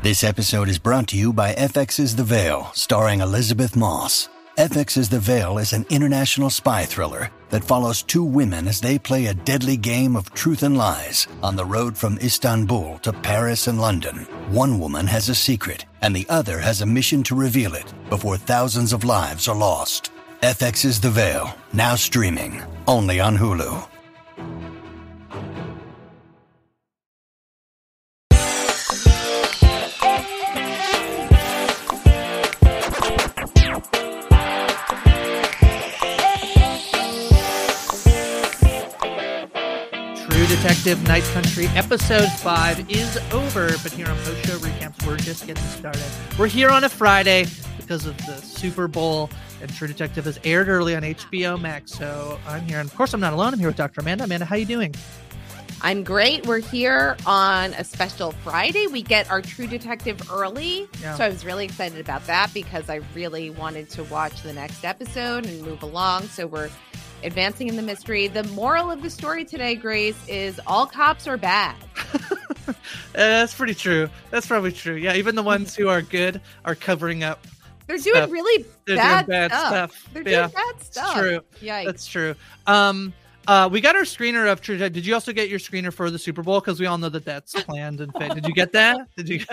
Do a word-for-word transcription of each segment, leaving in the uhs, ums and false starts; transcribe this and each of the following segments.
This episode is brought to you by F X's The Veil, starring Elizabeth Moss. F X's The Veil is an international spy thriller that follows two women as they play a deadly game of truth and lies on the road from Istanbul to Paris and London. One woman has a secret, and the other has a mission to reveal it before thousands of lives are lost. F X's The Veil, now streaming, only on Hulu. Detective Night Country episode five is over, but here on Post Show Recaps, we're just getting started. We're here on a Friday because of the Super Bowl, and True Detective has aired early on H B O Max, so I'm here. And of course, I'm not alone. I'm here with Doctor Amanda. Amanda, how you doing? I'm great. We're here on a special Friday. We get our True Detective early, yeah. So I was really excited about that because I really wanted to watch the next episode and move along, so we're advancing in the mystery. The moral of the story today, Grace, is all cops are bad. uh, that's pretty true. That's probably true. Yeah, even the ones who are good are covering up. They're stuff. doing really They're bad, doing bad stuff. stuff. They're yeah. doing bad stuff. It's true. Yikes. That's true. Um, uh, we got our screener of True Detective. Did you also get your screener for the Super Bowl? Because we all know that that's planned and fit. Did you get that? Did you?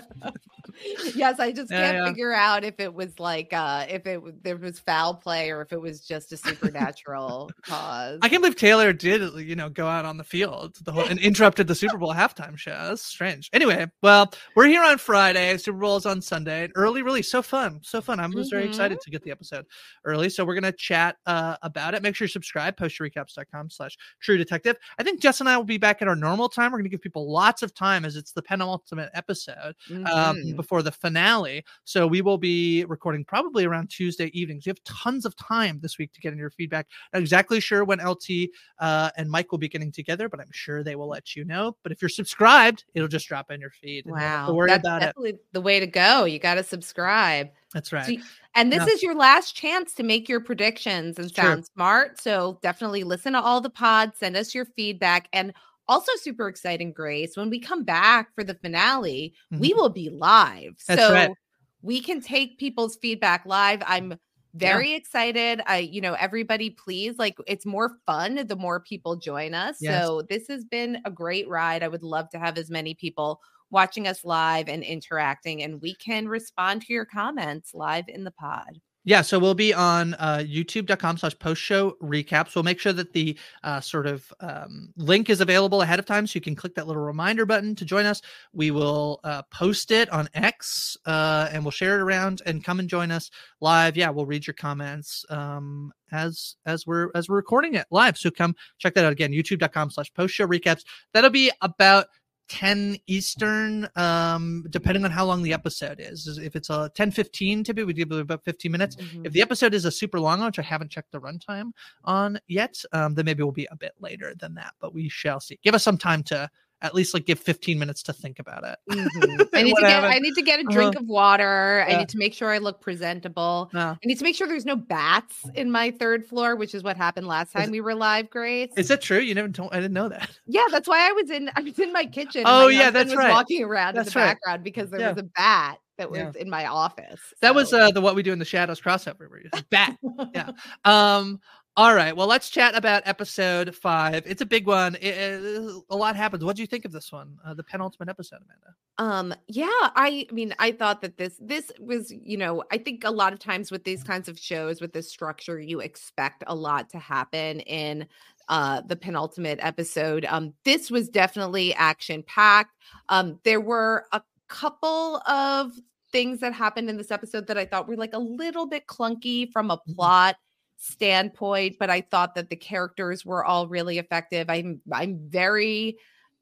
Yes, I just yeah, can't yeah. figure out if it was like uh, if it there was foul play or if it was just a supernatural cause. I can't believe Taylor did, you know, go out on the field the whole, and interrupted the Super Bowl halftime show. That's strange. Anyway, well, we're here on Friday. Super Bowl is on Sunday. Early release, so fun, so fun. I was mm-hmm. very excited to get the episode early, so we're gonna chat uh, about it. Make sure you subscribe. post show recaps dot com slash True Detective. I think Jess and I will be back at our normal time. We're gonna give people lots of time as it's the penultimate episode. Mm-hmm. Um, before the finale, so we will be recording probably around Tuesday evenings. We have tons of time this week to get in your feedback. Not exactly sure when L T uh, and Mike will be getting together, but I'm sure they will let you know. But if you're subscribed, it'll just drop in your feed. Wow, don't worry that's about definitely it. The way to go. You got to subscribe. That's right. So, and this yeah. is your last chance to make your predictions and sound True. smart. So definitely listen to all the pods. Send us your feedback. And also super exciting, Grace, when we come back for the finale, mm-hmm. we will be live. That's so right. we can take people's feedback live. I'm very yeah. excited. I, you know, everybody, please, like, it's more fun the more people join us. Yes. So this has been a great ride. I would love to have as many people watching us live and interacting, and we can respond to your comments live in the pod. Yeah, so we'll be on uh, youtube dot com slash post show recaps. We'll make sure that the uh, sort of um, link is available ahead of time, so you can click that little reminder button to join us. We will uh, post it on X, uh, and we'll share it around, and come and join us live. Yeah, we'll read your comments um, as as we're as we're recording it live. So come check that out again, youtube dot com slash post show recaps. That'll be about ten Eastern, um, depending on how long the episode is. If it's a ten fifteen, typically we give about fifteen minutes. Mm-hmm. If the episode is a super long one, which I haven't checked the runtime on yet, um, then maybe we'll be a bit later than that, but we shall see. Give us some time to at least like give fifteen minutes to think about it. Mm-hmm. I need to get, I need to get a drink uh-huh. of water. Yeah. I need to make sure I look presentable. Yeah. I need to make sure there's no bats in my third floor, which is what happened last time is, we were live, Grace. Is that true? You never told, I didn't know that. Yeah, that's why I was in, I was in my kitchen. Oh my yeah, that's was right. walking around that's in the right. background because there yeah. was a bat that was yeah. in my office. So. That was uh, the What We Do in the Shadows crossover where you're bat. yeah. Um, All right. Well, let's chat about episode five. It's a big one. It, it, a lot happens. What do you think of this one? Uh, the penultimate episode, Amanda? Um, yeah, I, I mean, I thought that this, this was, you know, I think a lot of times with these kinds of shows, with this structure, you expect a lot to happen in uh, the penultimate episode. Um, this was definitely action packed. Um, there were a couple of things that happened in this episode that I thought were like a little bit clunky from a plot standpoint, but I thought that the characters were all really effective. I'm I'm very,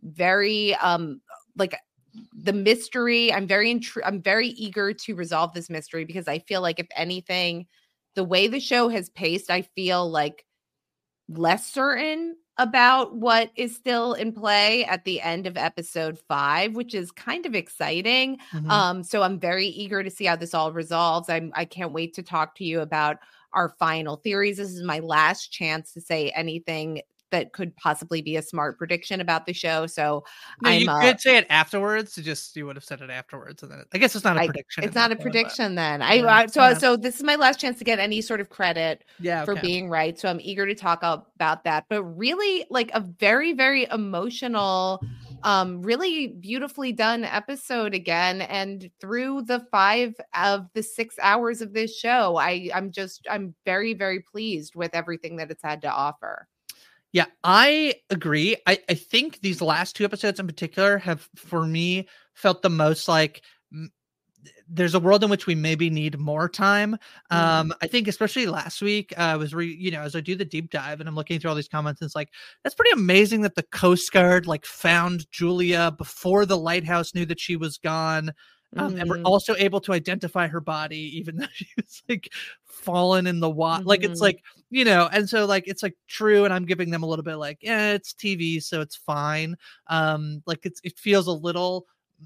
very um like the mystery. I'm very intri- I'm very eager to resolve this mystery because I feel like if anything, the way the show has paced, I feel like less certain about what is still in play at the end of episode five, which is kind of exciting. Mm-hmm. Um, so I'm very eager to see how this all resolves. I'm I can't wait to talk to you about our final theories. This is my last chance to say anything that could possibly be a smart prediction about the show. So no, I'm you uh, could say it afterwards. You just you would have said it afterwards, and then I guess it's not a I, prediction. it's not a point, prediction but, then. I, yeah, I so yeah. so this is my last chance to get any sort of credit yeah, for okay. being right. So I'm eager to talk about that. But really, like a very very emotional, um, really beautifully done episode again. And through the five of the six hours of this show, I I'm just I'm very very pleased with everything that it's had to offer. Yeah, I agree. I, I think these last two episodes in particular have, for me, felt the most like m- there's a world in which we maybe need more time. Mhm. Um, I think especially last week, uh, I was re, you know, as I do the deep dive and I'm looking through all these comments, and it's like, that's pretty amazing that the Coast Guard like found Julia before the lighthouse knew that she was gone. Um, and we're Mhm. also able to identify her body, even though she was like fallen in the water. Like it's Mhm. like, you know, and so like it's like true, and I'm giving them a little bit like, yeah, it's T V, so it's fine. Um, like it's it feels a little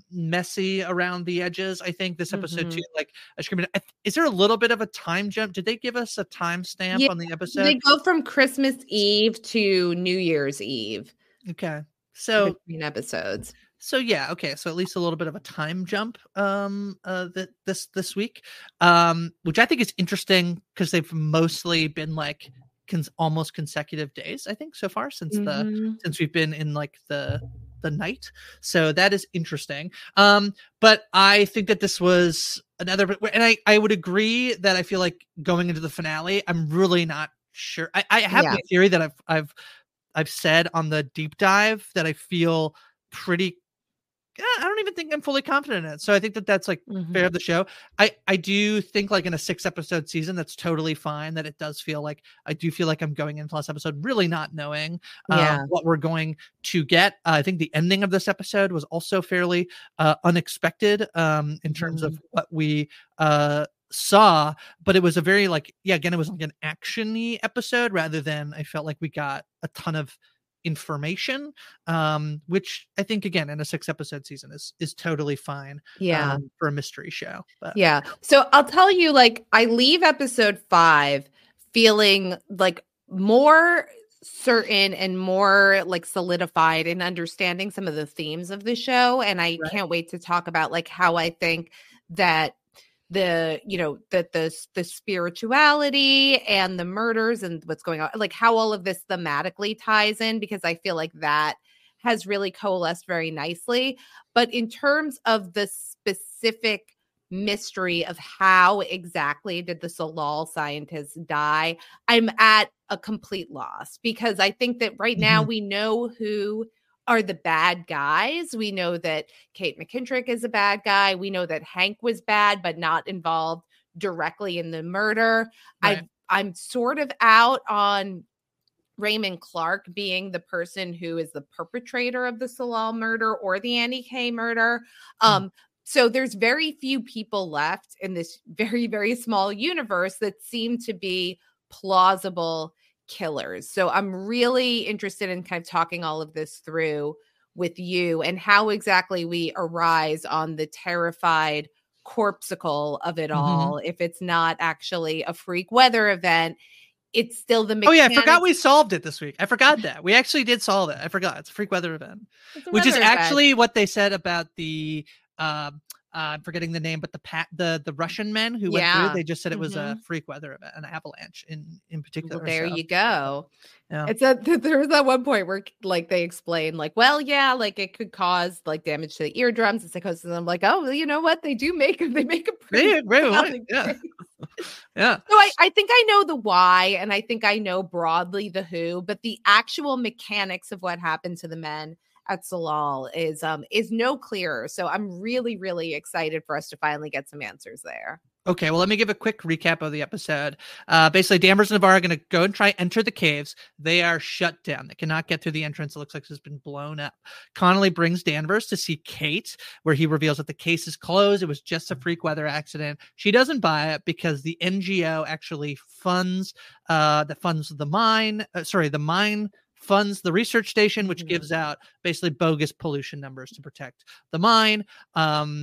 messy around the edges. I think this episode Mhm. too, like I screamed, I- is there a little bit of a time jump? Did they give us a time stamp Yeah, on the so episode? they go from Christmas Eve to New Year's Eve Okay, so between episodes. So yeah, okay. So at least a little bit of a time jump um uh that this this week. Um which I think is interesting because they've mostly been like cons- almost consecutive days, I think, so far since the Mhm. since we've been in like the the night. So that is interesting. Um but I think that this was another and I I would agree that I feel like going into the finale, I'm really not sure. I I have Yeah. my theory that I've I've I've said on the deep dive that I feel pretty yeah, I don't even think I'm fully confident in it. So I think that that's like Mhm. fair of the show. I, I do think like in a six episode season, that's totally fine. That it does feel like I do feel like I'm going into last episode really not knowing um, Yeah. what we're going to get. Uh, I think the ending of this episode was also fairly uh, unexpected um, in terms of Mhm. what we uh, saw, but it was a very like yeah, again, it was like an action-y episode rather than I felt like we got a ton of information, um which I think again in a six episode season is is totally fine Yeah. um for a mystery show. But Yeah. So I'll tell you, like, I leave episode five feeling like more certain and more like solidified in understanding some of the themes of the show. And I Right. can't wait to talk about like how I think that the you know that the the spirituality and the murders and what's going on, like how all of this thematically ties in, because I feel like that has really coalesced very nicely. But in terms of the specific mystery of how exactly did the Solal scientists die, I'm at a complete loss, because I think that right now Mhm. we know who are the bad guys. We know that Kate McKintrick is a bad guy. We know that Hank was bad, but not involved directly in the murder. Right. I I'm sort of out on Raymond Clark being the person who is the perpetrator of the Solal murder or the Annie K murder. Um, so there's very few people left in this very, very small universe that seem to be plausible killers. So I'm really interested in kind of talking all of this through with you and how exactly we arise on the terrified corpsicle of it Mhm. all. If it's not actually a freak weather event, it's still the Oh yeah, I mechanics. forgot we solved it this week. I forgot that. We actually did solve it. I forgot. It's a freak weather event. It's a Which is weather event. actually what they said about the um uh, I'm forgetting the name, but the pat the the Russian men who went Yeah. through, they just said it was a Mhm. freak weather event, an avalanche in in particular. Well, there so, you go. yeah. It's a there was that one point where like they explain like, well, yeah, like it could cause like damage to the eardrums and psychosis. And I'm like, oh, well, you know what? They do make they make a pretty Yeah, very well, valid yeah. case. Yeah. So I, I think I know the why, and I think I know broadly the who, but the actual mechanics of what happened to the men at Solal is um is no clearer. So I'm really, really excited for us to finally get some answers there. Okay, well, let me give a quick recap of the episode. Uh, basically, Danvers and Navarro are going to go and try enter the caves. They are shut down. They cannot get through the entrance. It looks like it's been blown up. Connolly brings Danvers to see Kate, where he reveals that the case is closed. It was just a freak weather accident. She doesn't buy it because the N G O actually funds, uh, that funds the mine. Uh, sorry, the mine funds the research station, which Mhm. gives out basically bogus pollution numbers to protect the mine. Um,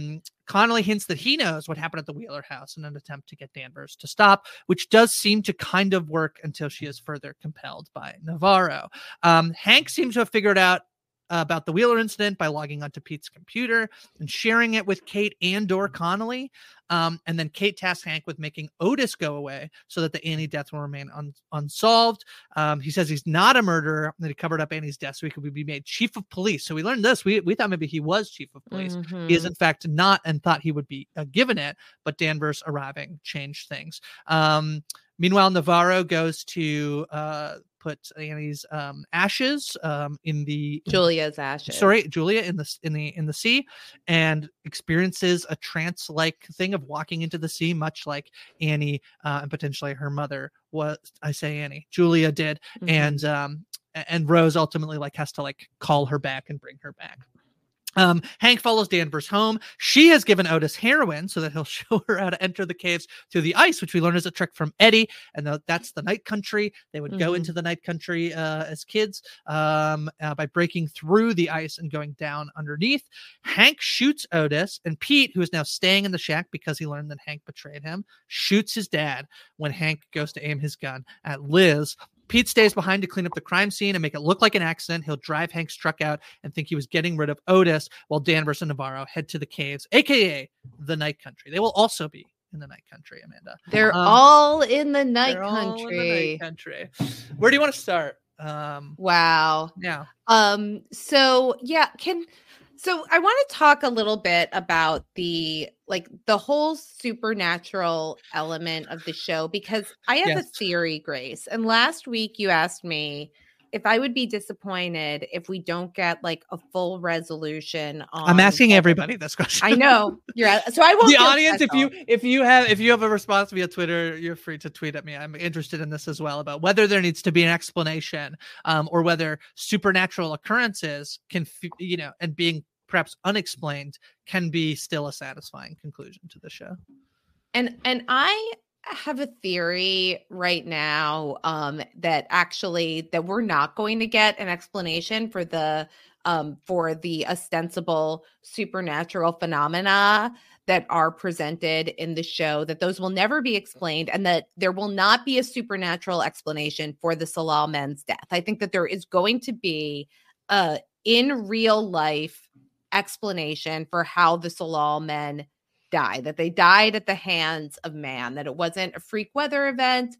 Connolly hints that he knows what happened at the Wheeler house in an attempt to get Danvers to stop, which does seem to kind of work until she is further compelled by Navarro. Um, Hank seems to have figured out uh, about the Wheeler incident by logging onto Pete's computer and sharing it with Kate and or Connolly. Um, and then Kate tasks Hank with making Otis go away so that the Annie death will remain un- unsolved. Um, he says he's not a murderer, that he covered up Annie's death so he could be made chief of police. So we learned this. We, we thought maybe he was chief of police. Mm-hmm. He is, in fact, not, and thought he would be uh, given it. But Danvers arriving changed things. Um, meanwhile, Navarro goes to uh, put Annie's um, ashes um, in the Julia's ashes. Sorry, Julia in the in the in the sea, and experiences a trance-like thing of walking into the sea, much like Annie uh, and potentially her mother was. I say Annie, Julia did, Mm-hmm. and um, and Rose ultimately like has to like call her back and bring her back. Um, Hank follows Danvers home. She has given Otis heroin so that he'll show her how to enter the caves through the ice, which we learned is a trick from Eddie. And the, that's the night country. They would mm-hmm. go into the night country uh, as kids um, uh, by breaking through the ice and going down underneath. Hank shoots Otis, and Pete, who is now staying in the shack because he learned that Hank betrayed him, shoots his dad when Hank goes to aim his gun at Liz. Pete stays behind to clean up the crime scene and make it look like an accident. He'll drive Hank's truck out and think he was getting rid of Otis, while Danvers and Navarro head to the caves, a k a the night country. They will also be in the night country, Amanda. They're um, all in the night they're country. All in the night country. Where do you want to start? Um, wow. Yeah. Um. So yeah, can so I want to talk a little bit about the like the whole supernatural element of the show, because I have yes. a theory, Grace. And last week you asked me if I would be disappointed if we don't get like a full resolution on. I'm asking everybody this question. I know you're so I won't. The audience, special. if you if you have if you have a response via Twitter, you're free to tweet at me. I'm interested in this as well, about whether there needs to be an explanation, um, or whether supernatural occurrences can, you know, and being perhaps unexplained can be still a satisfying conclusion to the show. And and I have a theory right now um, that actually that we're not going to get an explanation for the um, for the ostensible supernatural phenomena that are presented in the show, that those will never be explained, and that there will not be a supernatural explanation for the Salal men's death. I think that there is going to be a in real life explanation for how the Salal men died, that they died at the hands of man, that it wasn't a freak weather event.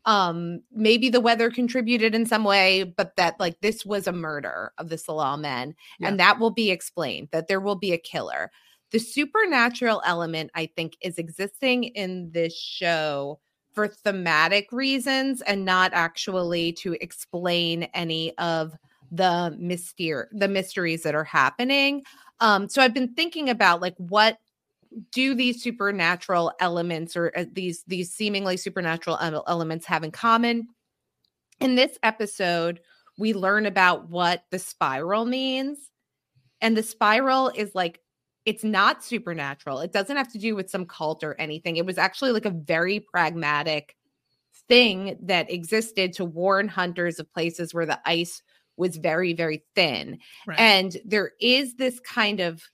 Um, maybe the weather contributed in some way, but that like this was a murder of the Salal men, yeah. and that will be explained, that there will be a killer. The supernatural element, I think, is existing in this show for thematic reasons and not actually to explain any of the myster- the mysteries that are happening. Um, so I've been thinking about like, what do these supernatural elements or uh, these these seemingly supernatural ele- elements have in common? In this episode, we learn about what the spiral means. And the spiral is like, it's not supernatural. It doesn't have to do with some cult or anything. It was actually like a very pragmatic thing that existed to warn hunters of places where the ice was very, very thin. Right. And there is this kind of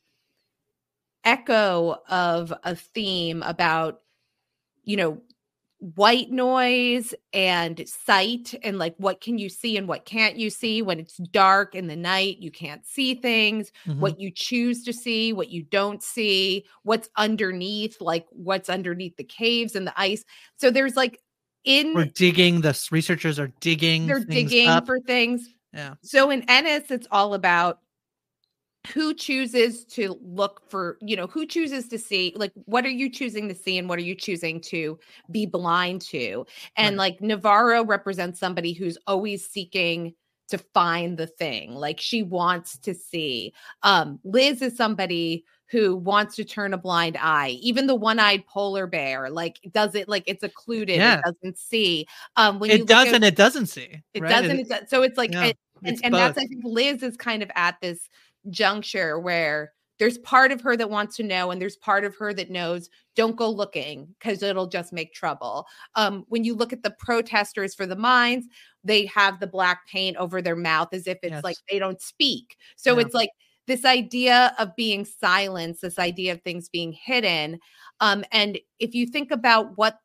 echo of a theme about, you know, white noise and sight, and like, what can you see and what can't you see when it's dark in the night? You can't see things, mm-hmm. what you choose to see, what you don't see, what's underneath, like what's underneath the caves and the ice. So there's like in we're digging, the researchers are digging, they're digging up. for things. Yeah. So in Ennis, it's all about who chooses to look for, you know, who chooses to see, like, what are you choosing to see and what are you choosing to be blind to? And right. like Navarro represents somebody who's always seeking to find the thing, like she wants to see. Um, Liz is somebody who wants to turn a blind eye. Even the one-eyed polar bear, like, does it, like, it's occluded, yeah. it doesn't see. Um, when it you does at, and it doesn't see. It right? doesn't. It, it, so it's like, yeah, it, and, it's and that's, I think Liz is kind of at this juncture where there's part of her that wants to know and there's part of her that knows, don't go looking because it'll just make trouble. Um, when you look at the protesters for the mines, they have the black paint over their mouth as if it's yes. like they don't speak. So yeah. it's like this idea of being silenced, this idea of things being hidden. Um, and if you think about what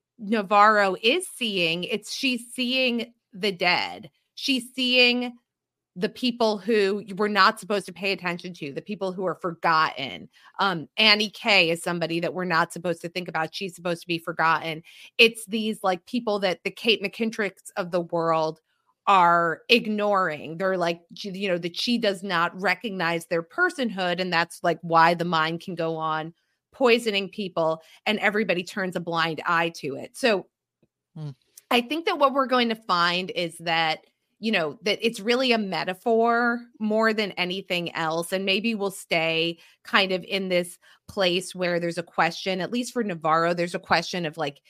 Navarro is seeing, it's she's seeing the dead. She's seeing the people who we're not supposed to pay attention to, the people who are forgotten. Um, Annie K is somebody that we're not supposed to think about. She's supposed to be forgotten. It's these like people that the Kate McKintricks of the world are ignoring. They're like, you know, that she does not recognize their personhood. And that's like why the mind can go on poisoning people and everybody turns a blind eye to it. So mm. I think that what we're going to find is that, you know, that it's really a metaphor more than anything else. And maybe we'll stay kind of in this place where there's a question, at least for Navarro, there's a question of like,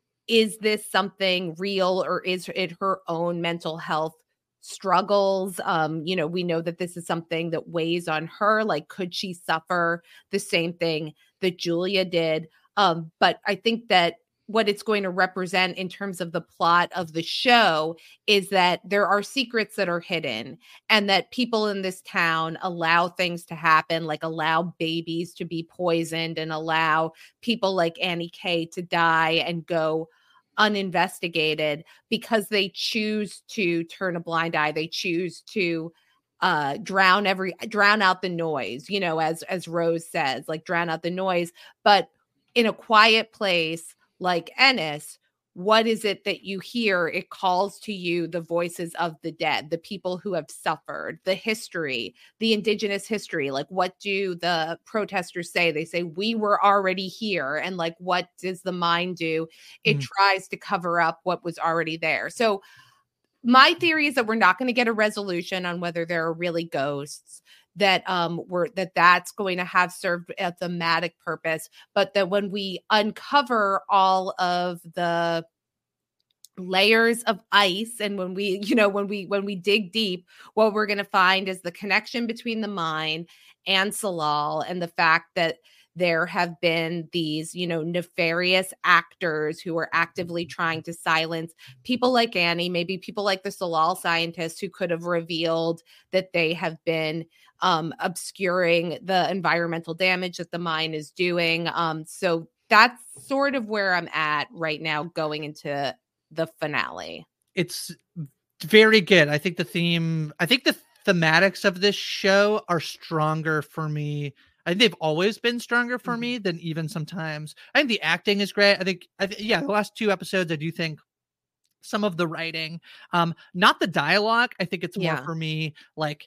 is this something real or is it her own mental health struggles? Um, you know, we know that this is something that weighs on her. Like, could she suffer the same thing that Julia did? Um, but I think that what it's going to represent in terms of the plot of the show is that there are secrets that are hidden and that people in this town allow things to happen, like allow babies to be poisoned and allow people like Annie K to die and go uninvestigated because they choose to turn a blind eye. They choose to uh, drown every, drown out the noise, you know, as, as Rose says, like drown out the noise, but in a quiet place, like Ennis, what is it that you hear? It calls to you the voices of the dead, the people who have suffered, the history, the indigenous history. Like, what do the protesters say? They say, we were already here. And like, what does the mind do? It mm. tries to cover up what was already there. So my theory is that we're not going to get a resolution on whether there are really ghosts, that um we're that that's going to have served a thematic purpose, but that when we uncover all of the layers of ice and when we you know when we when we dig deep, what we're going to find is the connection between the mine and Tsalal and the fact that there have been these, you know, nefarious actors who are actively trying to silence people like Annie, maybe people like the Tsalal scientists who could have revealed that they have been um, obscuring the environmental damage that the mine is doing. Um, so that's sort of where I'm at right now going into the finale. It's very good. I think the theme, I think the thematics of this show are stronger for me. I think they've always been stronger for mm-hmm. me than even sometimes. I think the acting is great. I think, I th- yeah, the last two episodes, I do think some of the writing, um, not the dialogue. I think it's more yeah. for me, like,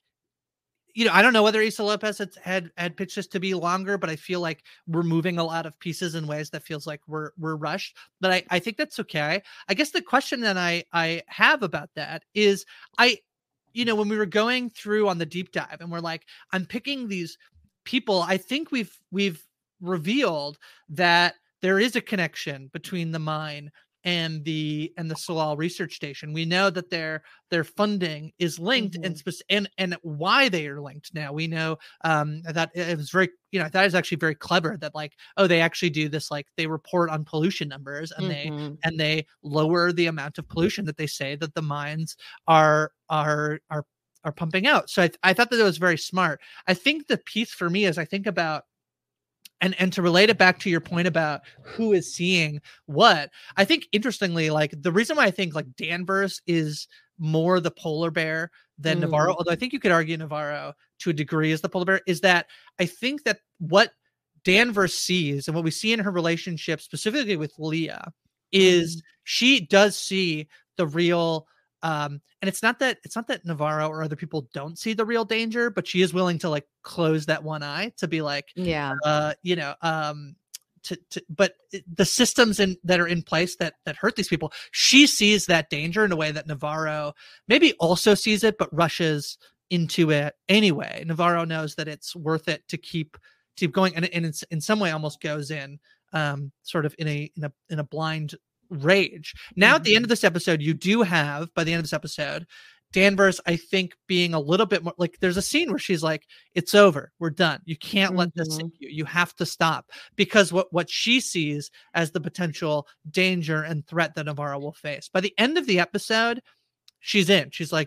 you know, I don't know whether Issa Lopez had, had had pitched this to be longer, but I feel like we're moving a lot of pieces in ways that feels like we're we're rushed. But I, I think that's okay. I guess the question that I I have about that is, I, you know, when we were going through on the deep dive and we're like, I'm picking these people, I think we've we've revealed that there is a connection between the mine and the and the Tsalal research station. We know that their their funding is linked mm-hmm. and spec- and and why they are linked. Now we know um that it was very, you know, that is actually very clever that like, oh, they actually do this, like they report on pollution numbers and mm-hmm. they and they lower the amount of pollution that they say that the mines are are are are pumping out. So I, I thought that it was very smart. I think the piece for me is I think about, and, and to relate it back to your point about who is seeing what, I think interestingly, like the reason why I think like Danvers is more the polar bear than mm. Navarro, although I think you could argue Navarro to a degree is the polar bear, is that I think that what Danvers sees and what we see in her relationship specifically with Leah is mm. she does see the real Um, and it's not that it's not that Navarro or other people don't see the real danger, but she is willing to like close that one eye to be like, yeah, uh, you know, um, to, to, but the systems in that are in place that, that hurt these people, she sees that danger in a way that Navarro maybe also sees it, but rushes into it anyway. Navarro knows that it's worth it to keep, keep going. And, and it's in some way almost goes in, um, sort of in a, in a, in a blind rage. Now mm-hmm. at the end of this episode, you do have, by the end of this episode, Danvers, I think, being a little bit more like, there's a scene where she's like, it's over, we're done, you can't mm-hmm. let this sink you, you have to stop, because what what she sees as the potential danger and threat that Navarro will face. By the end of the episode, she's in, she's like,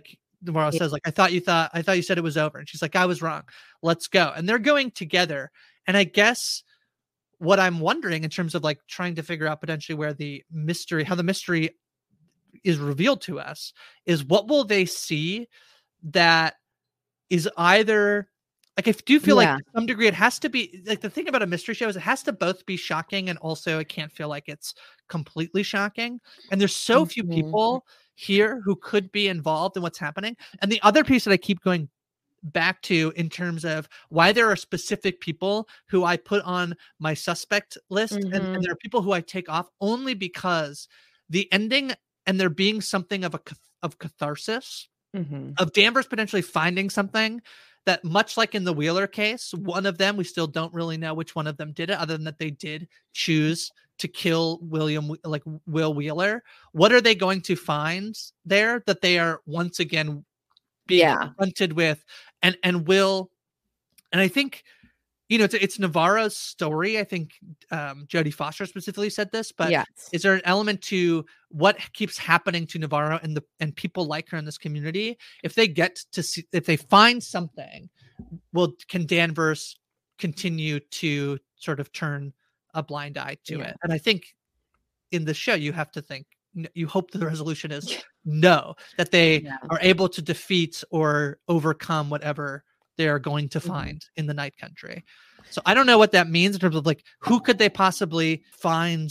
Navarro Yeah. says, like, I thought you thought, I thought you said it was over. And she's like, I was wrong. Let's go. And they're going together. And I guess what I'm wondering in terms of like trying to figure out potentially where the mystery, how the mystery is revealed to us, is what will they see that is either like, I do feel Yeah. like to some degree it has to be like, the thing about a mystery show is it has to both be shocking and also it can't feel like it's completely shocking. And there's so few Mhm. people here who could be involved in what's happening. And the other piece that I keep going back to in terms of why there are specific people who I put on my suspect list, and, Mhm. and there are people who I take off only because the ending and there being something of a cath- of catharsis Mhm. of Danvers potentially finding something that, much like in the Wheeler case, one of them, we still don't really know which one of them did it, other than that they did choose to kill William, like Will Wheeler. What are they going to find there that they are once again being Yeah. confronted with? And and Will, and I think, you know, it's it's Navarro's story. I think um, Jodie Foster specifically said this, but Yes. is there an element to what keeps happening to Navarro and the and people like her in this community? If they get to see, if they find something, will can Danvers continue to sort of turn a blind eye to Yeah. it? And I think in the show you have to think, you hope that the resolution is no, that they Yeah. are able to defeat or overcome whatever they're going to Mhm. find in the Night Country. So I don't know what that means in terms of like, who could they possibly find?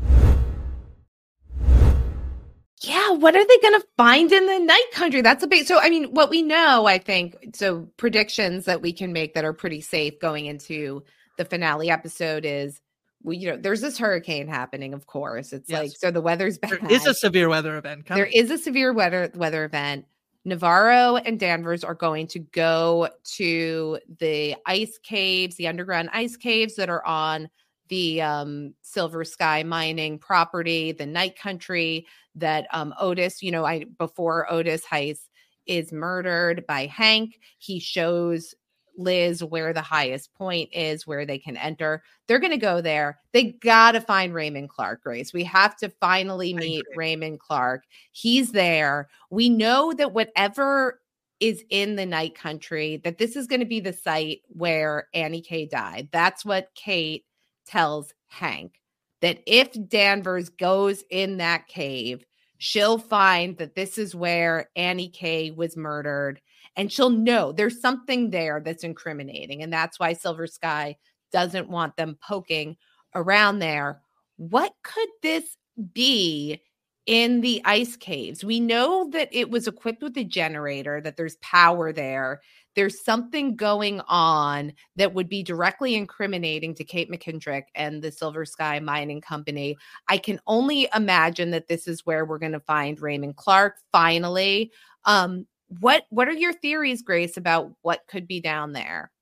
Yeah, what are they going to find in the Night Country? That's a big. So, I mean, what we know, I think, so predictions that we can make that are pretty safe going into the finale episode is, well, you know, there's this hurricane happening, of course. It's Yes. like, so the weather's bad. There is a severe weather event coming. There is a severe weather weather event. Navarro and Danvers are going to go to the ice caves, the underground ice caves that are on the um, Silver Sky mining property, the Night Country that um, Otis, you know, I before Otis Heiss is murdered by Hank, he shows Liz where the highest point is, where they can enter. They're going to go there. They got to find Raymond Clark, Grace. We have to finally meet Raymond Clark. He's there. We know that whatever is in the Night Country, that this is going to be the site where Annie K died. That's what Kate tells Hank, that if Danvers goes in that cave, she'll find that this is where Annie K was murdered. And she'll know there's something there that's incriminating. And that's why Silver Sky doesn't want them poking around there. What could this be in the ice caves? We know that it was equipped with a generator, that there's power there. There's something going on that would be directly incriminating to Kate McKittrick and the Silver Sky Mining Company. I can only imagine that this is where we're going to find Raymond Clark finally. Um, What what are your theories, Grace, about what could be down there?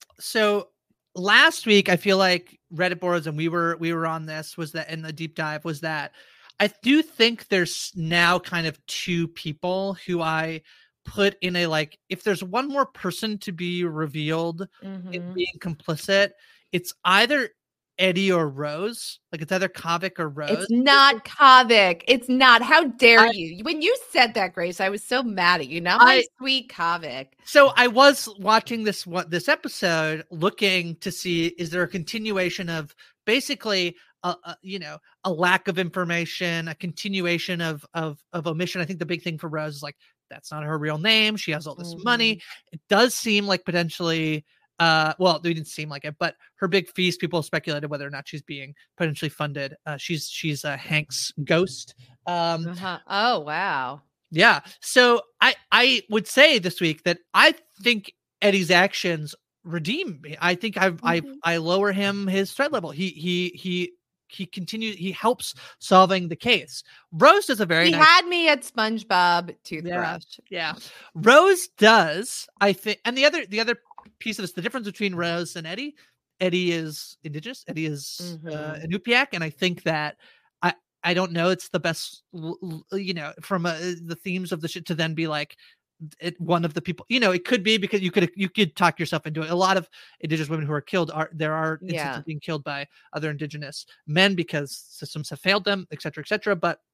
So last week, I feel like Reddit boards, and we were we were on this, was that in the deep dive, was that I do think there's now kind of two people who I put in a, like, if there's one more person to be revealed Mm-hmm. in being complicit, it's either Eddie or Rose. Like, it's either Kavik or Rose. It's not Kavik. It's not. How dare I, you? When you said that, Grace, I was so mad at you. Not my I, sweet Kavik. So I was watching this what this episode, looking to see, is there a continuation of basically a, a, you know, a lack of information, a continuation of of of omission. I think the big thing for Rose is like, that's not her real name. She has all this Mm-hmm. money. It does seem like potentially. Uh, well, it didn't seem like it, but her big feast, people speculated whether or not she's being potentially funded. Uh, she's she's uh, Hank's ghost. Um, Uh-huh. Oh, wow. Yeah. So I I would say this week that I think Eddie's actions redeem me. I think I've Mm-hmm. I I lower him his threat level. He he he he continues. He helps solving the case. Rose does a very He nice. had me at SpongeBob toothbrush. Yeah. Rose does, I think, and the other the other piece of this, the difference between Rose and Eddie. Eddie is indigenous. Eddie is Mm-hmm. uh, Inupiaq, and I think that I I don't know. It's the best, you know, from uh, the themes of the shit to then be like it, one of the people. You know, it could be because you could you could talk yourself into it. A lot of indigenous women who are killed are there are instances Yeah. of being killed by other indigenous men because systems have failed them, et cetera, et cetera. But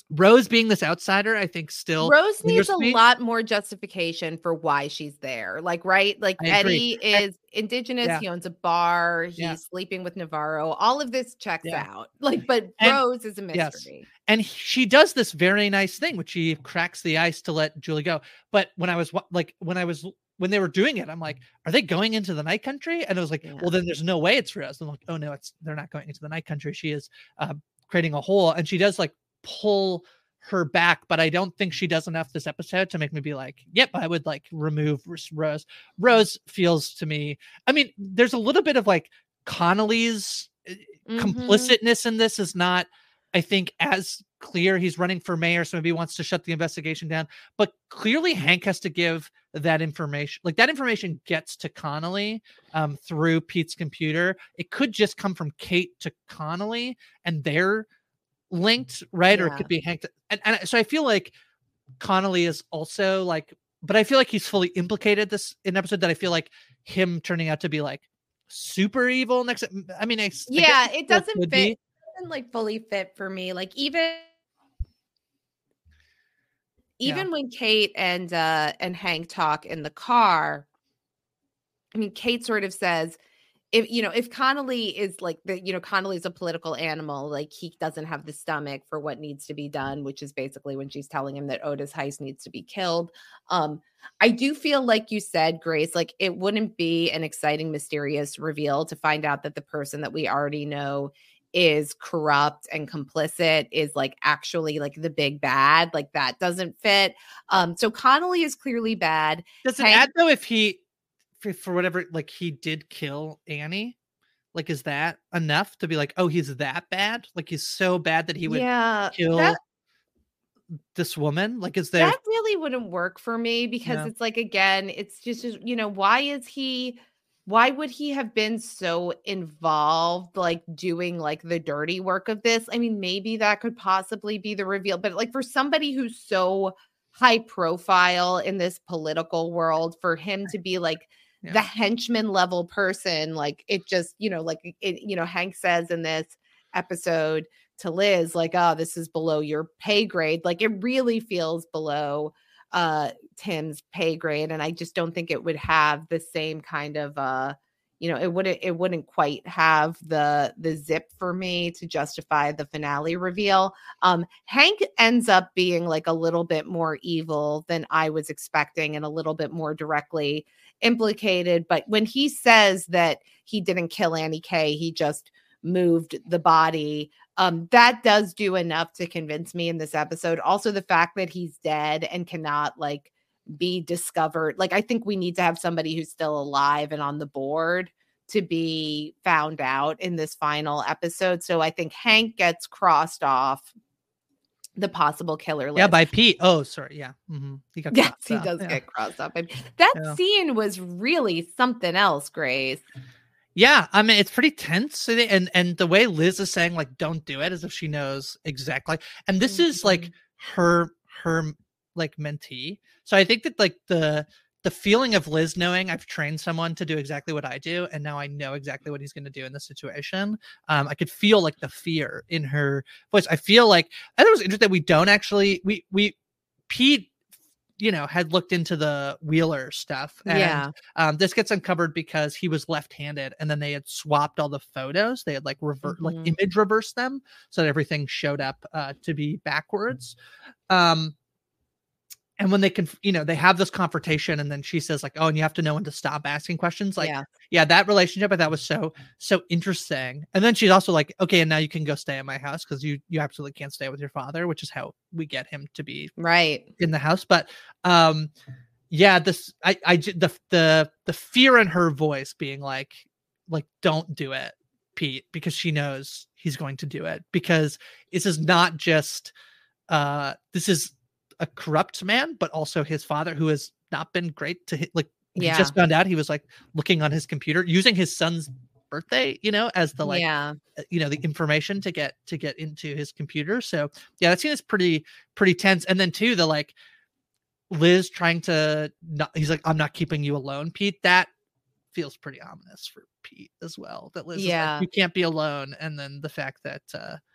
Rose being this outsider, I think still Rose needs a me. lot more justification for why she's there. Like, right? Like I Eddie agree. is indigenous. Yeah. He owns a bar. He's Yeah. sleeping with Navarro. All of this checks Yeah. out. Like, but And- Rose is a yes. mystery. And she does this very nice thing, which she cracks the ice to let Julie go. But when I was wa- like, when I was, when they were doing it, I'm like, are they going into the night country? And I was like, Yeah. well, then there's no way it's Rose. I'm like, oh no, it's, they're not going into the night country. She is uh, creating a hole, and she does like pull her back, but I don't think she does enough this episode to make me be like, yep, I would like remove Rose. Rose feels to me, I mean, there's a little bit of like Connolly's Mhm. complicitness in this is not, I think, as clear. He's running for mayor, so maybe he wants to shut the investigation down, but clearly Hank has to give that information. Like that information gets to Connolly um, through Pete's computer. It could just come from Kate to Connolly, and they're linked, right? Or it Yeah. could be Hank to, and, and so I feel like Connolly is also like, but I feel like he's fully implicated this in an episode that I feel like him turning out to be like super evil next. I mean, I, I Yeah, guess it still doesn't could fit. be. It doesn't like fully fit for me. Like even even Yeah. when Kate and uh and Hank talk in the car, I mean, Kate sort of says, if you know, if Connolly is like the, you know, Connolly's a political animal, like he doesn't have the stomach for what needs to be done, which is basically when she's telling him that Otis Heist needs to be killed. Um, I do feel like you said, Grace, like it wouldn't be an exciting, mysterious reveal to find out that the person that we already know is corrupt and complicit is like actually like the big bad. Like that doesn't fit. Um, so Connolly is clearly bad. Does it Hank- add though if he, for, for whatever, like he did kill Annie? Like, is that enough to be like, oh, he's that bad? Like he's so bad that he would yeah, kill that- this woman? Like, is there? That really wouldn't work for me because Yeah. it's like, again, it's just, just, you know, why is he, why would he have been so involved, like doing like the dirty work of this? I mean, maybe that could possibly be the reveal, but like for somebody who's so high profile in this political world, for him to be like Yeah. the henchman level person, like it just, you know, like it, you know, Hank says in this episode to Liz, like, oh, this is below your pay grade. Like it really feels below uh Tim's pay grade. And I just don't think it would have the same kind of uh, you know, it wouldn't it wouldn't quite have the the zip for me to justify the finale reveal. Um, Hank ends up being like a little bit more evil than I was expecting and a little bit more directly implicated. But when he says that he didn't kill Annie K, he just moved the body. Um, that does do enough to convince me in this episode. Also, the fact that he's dead and cannot like be discovered. Like, I think we need to have somebody who's still alive and on the board to be found out in this final episode. So I think Hank gets crossed off the possible killer list. Yeah, by Pete. Oh, sorry. Yeah. Mm-hmm. He got Yes, crossed he out. does Yeah. get crossed up. I mean, that Yeah. scene was really something else, Grace. Yeah, I mean it's pretty tense, and and the way Liz is saying like don't do it as if she knows exactly, and this is like Mhm. her her like mentee. So I think that like the the feeling of Liz knowing I've trained someone to do exactly what I do, and now I know exactly what he's going to do in this situation. Um, I could feel like the fear in her voice. I feel like I thought it was interesting that we don't actually we we Pete. You know, had looked into the Wheeler stuff. And, Yeah. um, this gets uncovered because he was left-handed, and then they had swapped all the photos. They had like revert, Mhm. like image reversed them, so that everything showed up uh, to be backwards. Um, and when they can, you know, they have this confrontation, and then she says like, "Oh, and you have to know when to stop asking questions." Like, Yeah. yeah, that relationship I thought was so so interesting. And then she's also like, "Okay, and now you can go stay at my house because you you absolutely can't stay with your father," which is how we get him to be Right. in the house. But um yeah, this I I j- the the the fear in her voice being like like don't do it, Pete, because she knows he's going to do it, because this is not just uh this is a corrupt man, but also his father, who has not been great to hit. Like we Yeah. just found out he was like looking on his computer using his son's birthday, you know, as the like yeah. uh, you know, the information to get to get into his computer. So yeah, that scene is pretty pretty tense. And then too, the like Liz trying to not, he's like, I'm not keeping you alone, Pete. That feels pretty ominous for Pete as well. That Liz is Yeah. like, you can't be alone. And then the fact that uh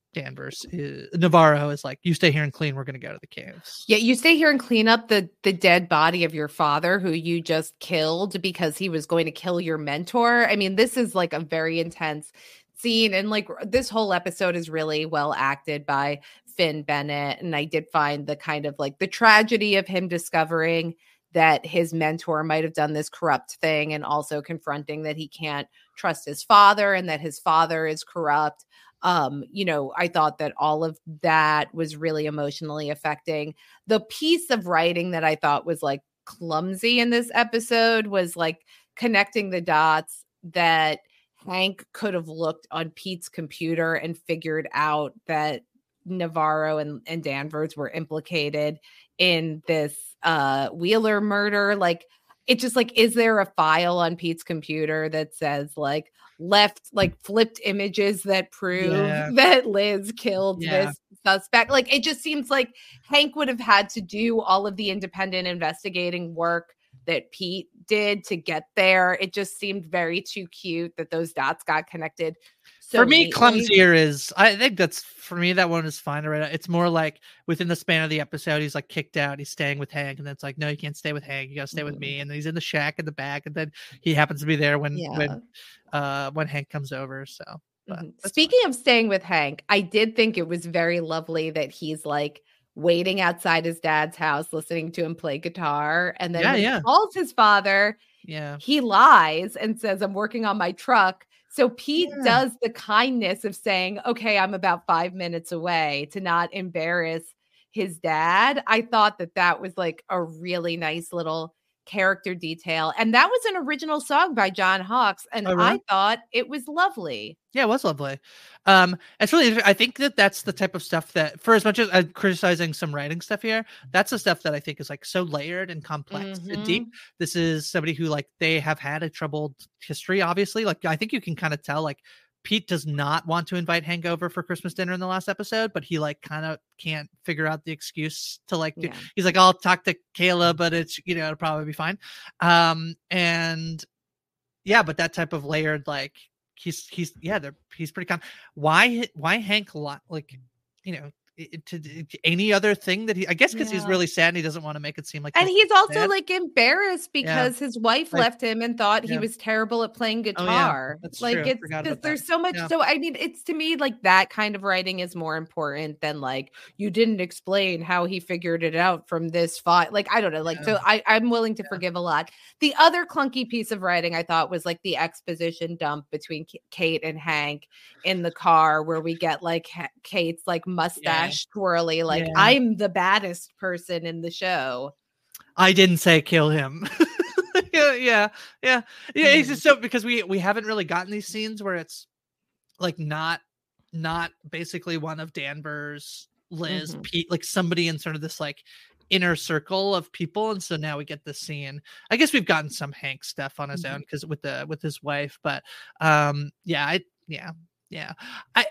Danvers is, Navarro is like, you stay here and clean. We're going to go to the caves. Yeah, you stay here and clean up the the dead body of your father who you just killed because he was going to kill your mentor. I mean, this is like a very intense scene. And like this whole episode is really well acted by Finn Bennett. And I did find the kind of like the tragedy of him discovering that his mentor might have done this corrupt thing and also confronting that he can't trust his father and that his father is corrupt. Um, you know, I thought that all of that was really emotionally affecting. The piece of writing that I thought was like clumsy in this episode was like connecting the dots that Hank could have looked on Pete's computer and figured out that Navarro and, and Danvers were implicated in this uh Wheeler murder. Like, it just like, is there a file on Pete's computer that says like left, like flipped images that prove Yeah. that Liz killed Yeah. this suspect? Like, it just seems like Hank would have had to do all of the independent investigating work that Pete did to get there. It just seemed very too cute that those dots got connected. So for me, neatly. clumsier is, I think that's, for me, that one is fine right now. It's more like within the span of the episode, he's like kicked out, he's staying with Hank, and then it's like, no, you can't stay with Hank, you gotta stay mm-hmm. with me. And then he's in the shack in the back, and then he happens to be there when yeah. when uh when Hank comes over. So but mm-hmm. Speaking fine. of staying with Hank, I did think it was very lovely that he's like waiting outside his dad's house, listening to him play guitar. And then yeah, when yeah. he calls his father, yeah, he lies and says, I'm working on my truck. So Pete yeah. does the kindness of saying, okay, I'm about five minutes away, to not embarrass his dad. I thought that that was like a really nice little character detail. And that was an original song by John Hawkes. And oh, really? I thought it was lovely. Yeah, it was lovely. Um, it's really interesting. I think that that's the type of stuff that, for as much as I'm criticizing some writing stuff here, that's the stuff that I think is like so layered and complex mm-hmm. and deep. This is somebody who like, they have had a troubled history, obviously. Like, I think you can kind of tell, like, Pete does not want to invite Hank over for Christmas dinner in the last episode, but he like kind of can't figure out the excuse to like, do, yeah. he's like, I'll talk to Kayla, but it's, you know, it'll probably be fine. Um, and yeah, but that type of layered, like, he's, he's, yeah, they're, he's pretty calm. Why, why Hank, like, you know, to, to any other thing that he, I guess because yeah. he's really sad and he doesn't want to make it seem like, and he's, he's also sad. like embarrassed because yeah. his wife like, left him and thought yeah. he was terrible at playing guitar. Oh, yeah. That's like true. it's because there's so much. Yeah. So I mean, it's to me like that kind of writing is more important than like, you didn't explain how he figured it out from this file. Like, I don't know. Like, yeah. so I, I'm willing to yeah. forgive a lot. The other clunky piece of writing I thought was like the exposition dump between K- Kate and Hank in the car, where we get like ha- Kate's like mustache yeah. twirly. Like, yeah. I'm the baddest person in the show. I didn't say kill him. yeah, yeah, yeah, yeah. It's just so because we we haven't really gotten these scenes where it's like not not basically one of Danvers, Liz, mm-hmm. Pete, like somebody in sort of this like inner circle of people, and so now we get this scene. I guess we've gotten some Hank stuff on his mm-hmm. own because with the with his wife, but um, yeah, I yeah yeah I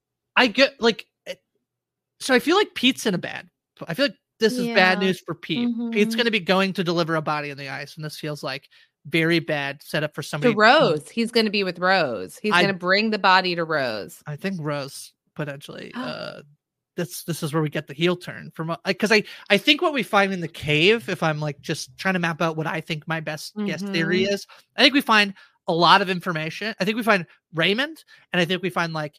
I get like. So I feel like Pete's in a bad, I feel like this is yeah. bad news for Pete. Mm-hmm. Pete's going to be going to deliver a body on the ice, and this feels like very bad setup for somebody. To Rose. He's going to be with Rose. He's going to bring the body to Rose. I think Rose potentially. uh, this this is where we get the heel turn from, because I, I think what we find in the cave, if I'm like just trying to map out what I think my best mm-hmm. guess theory is, I think we find a lot of information. I think we find Raymond, and I think we find like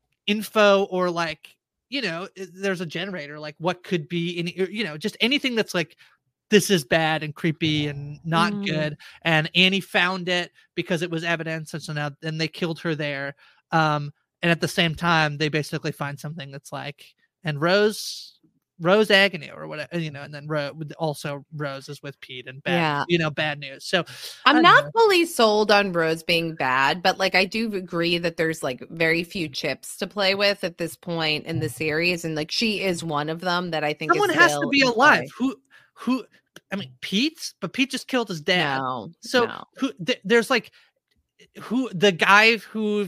info or like, you know, there's a generator, like what could be any, you know, just anything that's like, this is bad and creepy and not mm. good. And Annie found it because it was evidence. And so now, then they killed her there. Um, and at the same time, they basically find something that's like, and Rose, Rose Agnew or whatever, you know, and then Rose, also Rose is with Pete and bad, yeah. you know, bad news. So I'm not know. fully sold on Rose being bad, but like, I do agree that there's like very few chips to play with at this point in the series. And like, she is one of them that I think someone is has to be alive. Who, who, I mean, Pete, but Pete just killed his dad. No, so no. who, th- there's like, who the guy who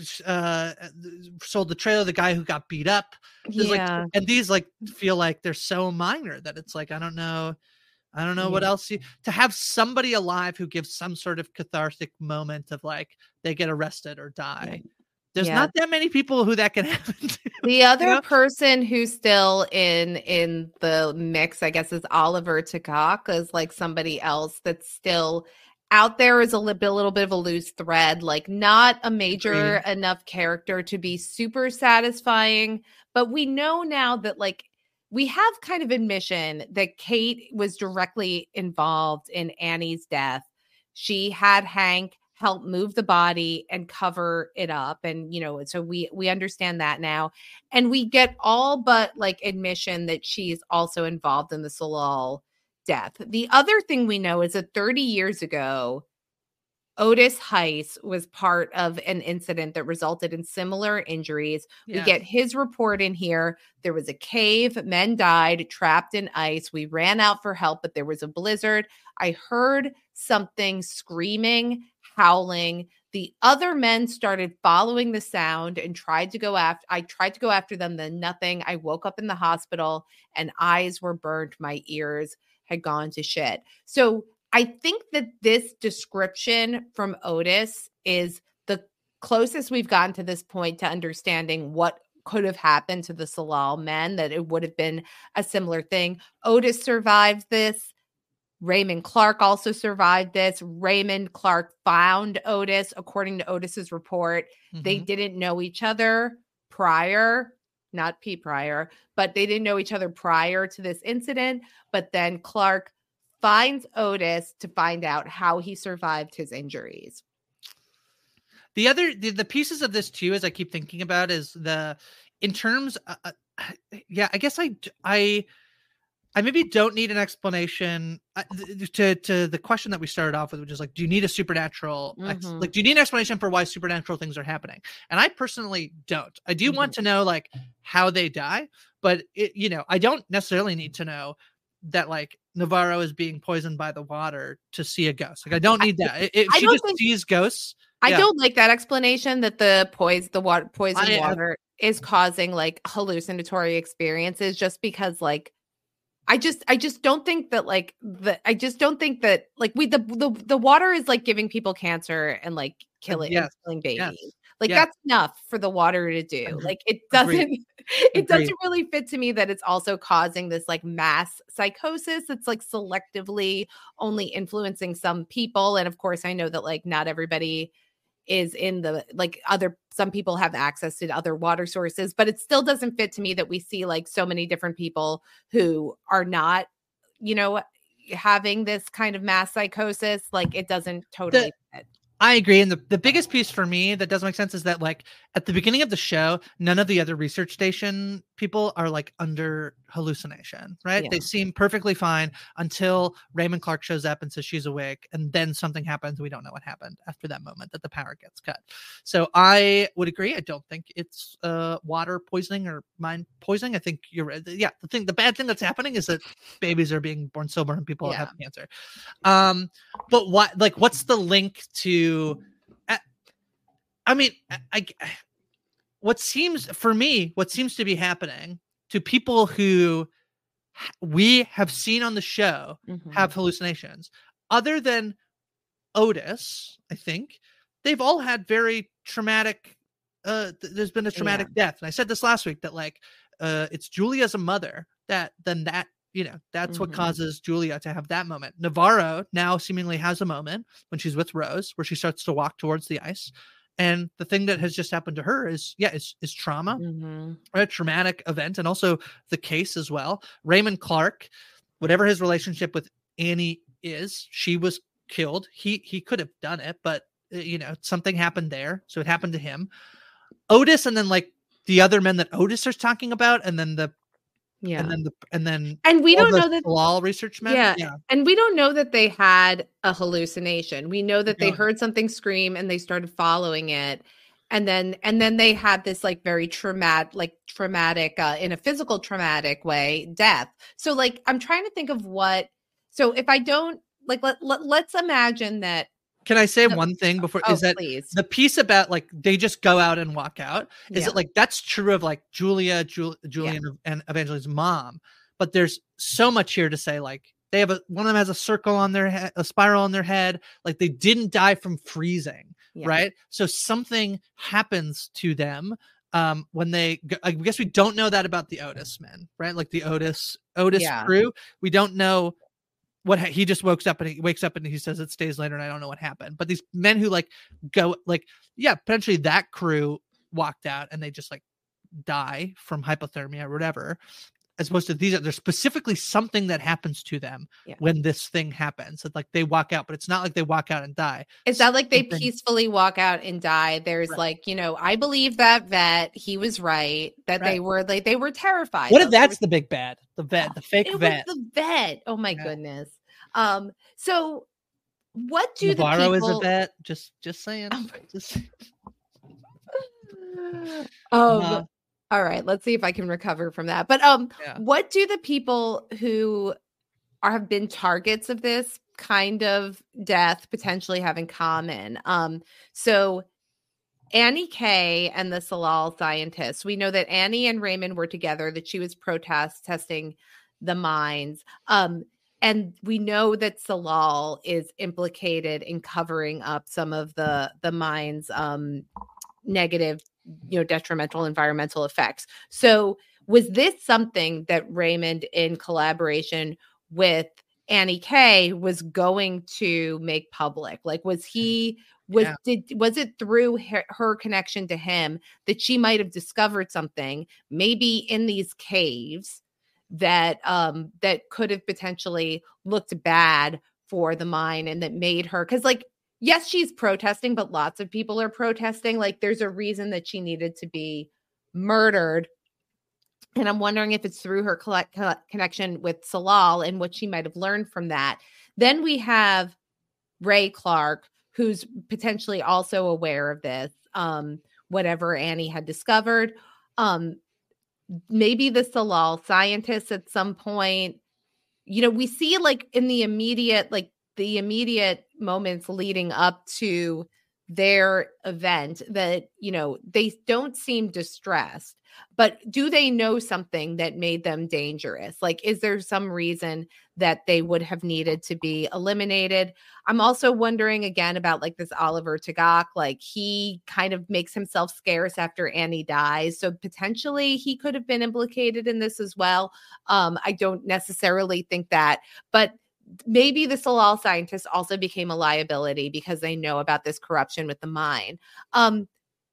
uh sold the trailer, the guy who got beat up, yeah like, and these like feel like they're so minor that it's like I don't know I don't know yeah. what else you, to have somebody alive who gives some sort of cathartic moment of like they get arrested or die. There's Yeah. not that many people who that can happen to. The other you know? person who's still in in the mix, I guess, is Oliver Takak, is like somebody else that's still out there as a li- bit- little bit of a loose thread, like not a major Agreed. enough character to be super satisfying. But we know now that like we have kind of admission that Kate was directly involved in Annie's death. She had Hank help move the body and cover it up, and you know, so we we understand that now, and we get all but like admission that she's also involved in the Salal death. The other thing we know is that thirty years ago, Otis Heiss was part of an incident that resulted in similar injuries. We Yes. get his report in here. There was a cave, men died trapped in ice. We ran out for help, but there was a blizzard. I heard something screaming, howling. The other men started following the sound and tried to go after I tried to go after them, then nothing. I woke up in the hospital and eyes were burned. My ears had gone to shit. So I think that this description from Otis is the closest we've gotten to this point to understanding what could have happened to the Salal men, that it would have been a similar thing. Otis survived this. Raymond Clark also survived this. Raymond Clark found Otis. According to Otis's report, Mm-hmm. they didn't know each other prior, not Pete Pryor, but they didn't know each other prior to this incident. But then Clark finds Otis to find out how he survived his injuries. The other, the, the pieces of this too, as I keep thinking about, is the, in terms, uh, uh, yeah, I guess I, I, I maybe don't need an explanation uh, th- to to the question that we started off with, which is like, do you need a supernatural, ex- Mhm. like, do you need an explanation for why supernatural things are happening? And I personally don't. I do want to know like how they die, but it, you know, I don't necessarily need to know that like Navarro is being poisoned by the water to see a ghost. Like, I don't need that. If I she don't just think- sees ghosts, I yeah. don't like that explanation that the poison, the water, poison I- I- water is causing like hallucinatory experiences, just because like, I just, I just don't think that like the, I just don't think that like we, the, the, the water is like giving people cancer and like killing, yes, and killing babies. yes, Like yes. that's enough for the water to do. Agreed. Like it Agreed. doesn't, it Agreed. doesn't really fit to me that it's also causing this like mass psychosis that's like selectively only influencing some people. And of course, I know that like not everybody is in the like other, some people have access to other water sources, but it still doesn't fit to me that we see like so many different people who are not, you know, having this kind of mass psychosis. Like it doesn't totally The- fit. I agree. And the, the biggest piece for me that doesn't make sense is that like at the beginning of the show, none of the other research station people are like under hallucination, right? Yeah. They seem perfectly fine until Raymond Clark shows up and says she's awake. And then something happens. We don't know what happened after that moment that the power gets cut. So I would agree. I don't think it's uh, water poisoning or mind poisoning. I think you're right. Yeah. The thing, the bad thing that's happening is that babies are being born sober and people Yeah. have cancer. Um, but what, like, what's the link to, I, I mean, I, I, what seems for me, what seems to be happening to people who we have seen on the show Mhm. have hallucinations, other than Otis, I think they've all had very traumatic. Uh, th- there's been a traumatic death, and I said this last week that like, uh, it's Julia as a mother that then that. You know, that's what Mhm. causes Julia to have that moment. Navarro now seemingly has a moment when she's with Rose where she starts to walk towards the ice. And the thing that has just happened to her is, yeah, is, is trauma, Mhm. a traumatic event, and also the case as well. Raymond Clark, whatever his relationship with Annie is, she was killed. He he could have done it, but uh, you know, something happened there. So it happened to him. Otis, and then like the other men that Otis is talking about, and then the Yeah. and then the and then And we all don't the know that Salal research men. Yeah. yeah. And we don't know that they had a hallucination. We know that they No. heard something scream and they started following it. And then and then they had this like very traumatic, like traumatic uh, in a physical traumatic way, death. So like I'm trying to think of what, so if I don't like let, let let's imagine that. Can I say No. one thing before? Oh, is that please. the piece about like they just go out and walk out? Is Yeah. it like that's true of like Julia, Ju- Julian, and Evangeline's mom? But there's so much here to say. Like they have a one of them has a circle on their head, a spiral on their head. Like they didn't die from freezing, Yeah. right? So something happens to them um when they go, I guess we don't know that about the Otis men, right? Like the Otis Otis Yeah. crew. We don't know what ha- he just wakes up and he wakes up and he says it's days later and I don't know what happened. But these men who like go like, yeah, potentially that crew walked out and they just like die from hypothermia or whatever. As opposed to these, there's specifically something that happens to them Yeah. when this thing happens. It's like they walk out, but it's not like they walk out and die. It's not like they Something- peacefully walk out and die. There's Right. like, you know, I believe that vet, he was right, that they Right. were like, they were terrified. What if Those- there that's was- the big bad? The vet, the fake it vet. was the vet. Oh my Yeah. goodness. Um, so what do Navarro the is a people vet. Just, just saying. Oh Just, um uh, all right, let's see if I can recover from that. But um Yeah. what do the people who are have been targets of this kind of death potentially have in common? Um so Annie Kay and the Salal scientists, we know that Annie and Raymond were together, that she was protest testing the mines. Um, and we know that Salal is implicated in covering up some of the, the mines' um, negative, you know, detrimental environmental effects. So was this something that Raymond, in collaboration with Annie Kay, was going to make public? Like, was he... Was Yeah. did was it through her, her connection to him that she might have discovered something, maybe in these caves, that um that could have potentially looked bad for the mine, and that made her, because like, yes, she's protesting, but lots of people are protesting. Like, there's a reason that she needed to be murdered. And I'm wondering if it's through her collect, collect, connection with Salal and what she might have learned from that. Then we have Ray Clark, who's potentially also aware of this, um, whatever Annie had discovered. Um, maybe the Salal scientists at some point, you know, we see like in the immediate, like the immediate moments leading up to their event that, you know, they don't seem distressed, but do they know something that made them dangerous? Like, is there some reason that they would have needed to be eliminated? I'm also wondering again about like this Oliver Tagaq, like he kind of makes himself scarce after Annie dies. So potentially he could have been implicated in this as well. Um, I don't necessarily think that, but maybe the Salal scientists also became a liability because they know about this corruption with the mine. Um,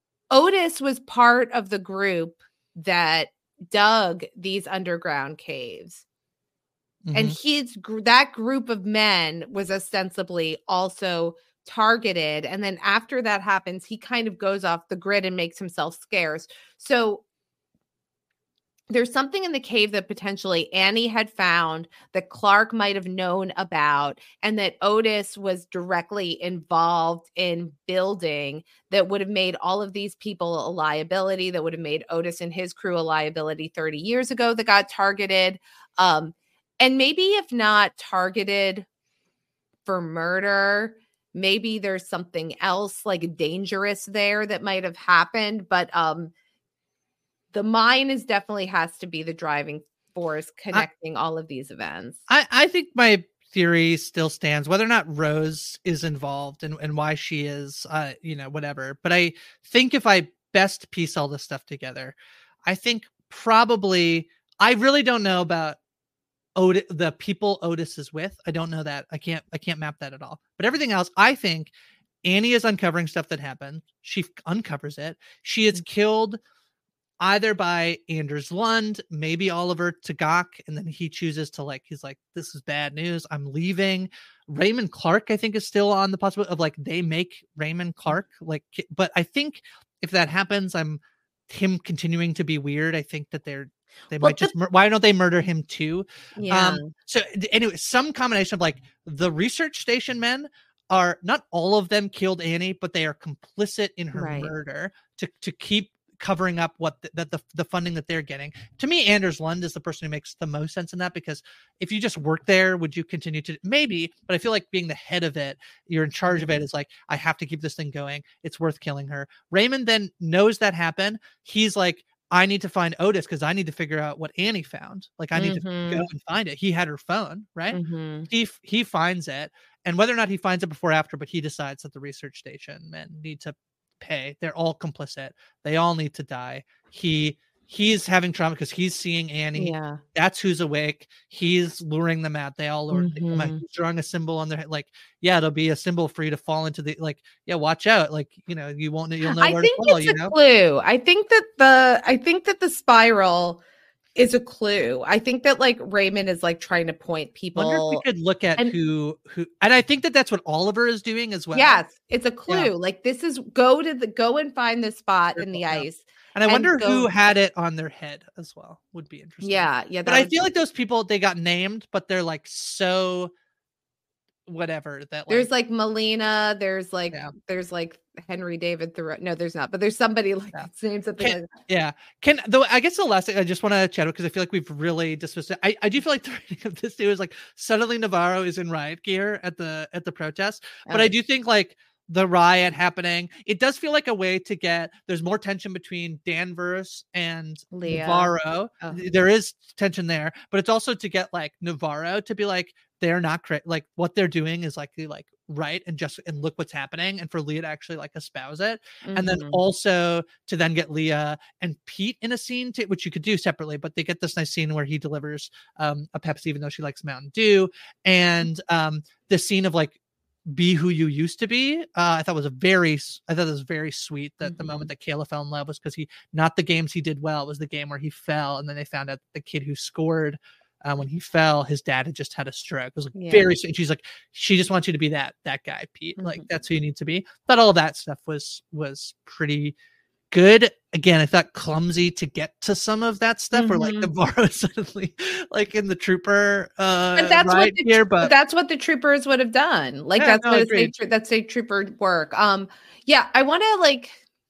Otis was part of the group that dug these underground caves. mhm. And his that group of men was ostensibly also targeted. And then after that happens, he kind of goes off the grid and makes himself scarce. So there's something in the cave that potentially Annie had found that Clark might have known about, and that Otis was directly involved in building, that would have made all of these people a liability, that would have made Otis and his crew a liability thirty years ago that got targeted. Um, and maybe if not targeted for murder, maybe there's something else like dangerous there that might have happened. But um, the mine is definitely has to be the driving force connecting I, all of these events. I, I think my theory still stands, whether or not Rose is involved and, and why she is, uh, you know, whatever. But I think if I best piece all this stuff together, I think probably, I really don't know about Otis, the people Otis is with. I don't know that. I can't, I can't map that at all. But everything else, I think Annie is uncovering stuff that happened. She uncovers it. She is killed either by Anders Lund, maybe Oliver Tagaq, and then he chooses to like, he's like, this is bad news, I'm leaving. Raymond Clark, I think, is still on the possibility of like, they make Raymond Clark, like, but I think if that happens, I'm him continuing to be weird. I think that they're, they Well, might just, mur- why don't they murder him too? Yeah. Um, so anyway, some combination of like the research station men are, not all of them killed Annie, but they are complicit in her Right. murder to, to keep covering up what the, that the the funding that they're getting. To me, Anders Lund is the person who makes the most sense in that, because if you just work there, would you continue to? Maybe, but I feel like being the head of it, you're in charge of it, is like, I have to keep this thing going. It's worth killing her. Raymond then knows that happened. He's like, I need to find Otis because I need to figure out what Annie found. Like I need Mm-hmm. to go and find it. He had her phone, right? Mm-hmm. He he finds it, and whether or not he finds it before or after, but he decides that the research station men need to pay. They're all complicit. They all need to die. He he's having trauma because he's seeing Annie. Yeah. That's who's awake. He's luring them out. They all lure. They come out. Mm-hmm. He's drawing a symbol on their head. Like, yeah, it'll be a symbol for you to fall into the like. Yeah, watch out. Like, you know, you won't. You'll know I where think to fall. it's You a know. clue. I think that the I think that the spiral is a clue. I think that like Raymond is like trying to point Wonder if we people. could look at and- who who, and I think that that's what Oliver is doing as well. Yes, it's a clue. Yeah. Like this is go to the go and find this spot in the Yeah. ice. And I and wonder go- who had it on their head as well. Would be interesting. Yeah, yeah. But that I would feel be- like those people, they got named, but they're like so whatever that like, there's like Melina. There's like Yeah. there's like Henry David Thoreau. No, there's not. But there's somebody like Yeah. it's named something Can- like yeah. Can though I guess the last thing I just want to chat about because I feel like we've really dismissed it. I, I do feel like the rating of this too is like suddenly Navarro is in riot gear at the at the protest. But Oh. I do think like the riot happening, it does feel like a way to get there's more tension between Danvers and Leah. Navarro. Oh. There is tension there, but it's also to get like Navarro to be like they're not cra- like what they're doing is like like right and just and look what's happening, and for Leah to actually like espouse it, and then Mhm. also to then get Leah and Pete in a scene to, which you could do separately, but they get this nice scene where he delivers um a Pepsi even though she likes Mountain Dew, and um the scene of like be who you used to be. uh I thought was a very I thought it was very sweet that the Mhm. moment that Kayla fell in love was because he not the games he did well, it was the game where he fell, and then they found out the kid who scored uh, when he fell, his dad had just had a stroke. It was like Yeah. very sweet. She's like, she just wants you to be that that guy, Pete. Like Mhm. that's who you need to be. But all of that stuff was was pretty good. Again, I thought clumsy to get to some of that stuff, where like Mhm. Navarro suddenly like in the trooper uh But that's what riot the, gear, but but that's what the troopers would have done. Like Yeah, that's no, what a state, agreed. tro- that's state trooper work. Um, yeah, I want to like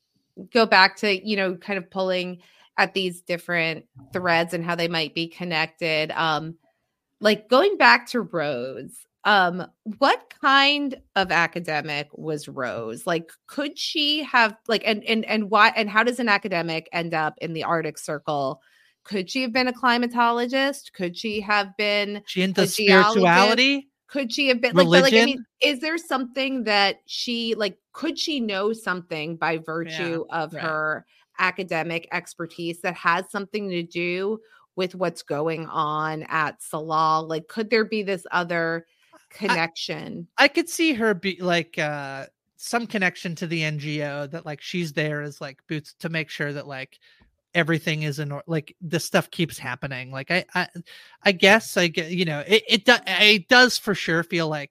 go back to you know kind of pulling at these different threads and how they might be connected. Um, like going back to Rose. Um, what kind of academic was Rose? Like, could she have like and and and why and how does an academic end up in the Arctic Circle? Could she have been a climatologist? Could she have been she into a geologist? spirituality. Could she have been like, but, like I Religion? mean, is there something that she like could she know something by virtue of right. her academic expertise that has something to do with what's going on at Salal? Like, could there be this other connection? I could see her be like uh some connection to the N G O that like she's there as like boots to make sure that like everything is in or like this stuff keeps happening. Like I I, I guess I get you know it it, do, it does for sure feel like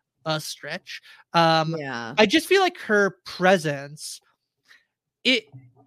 a stretch. Um yeah. I just feel like her presence it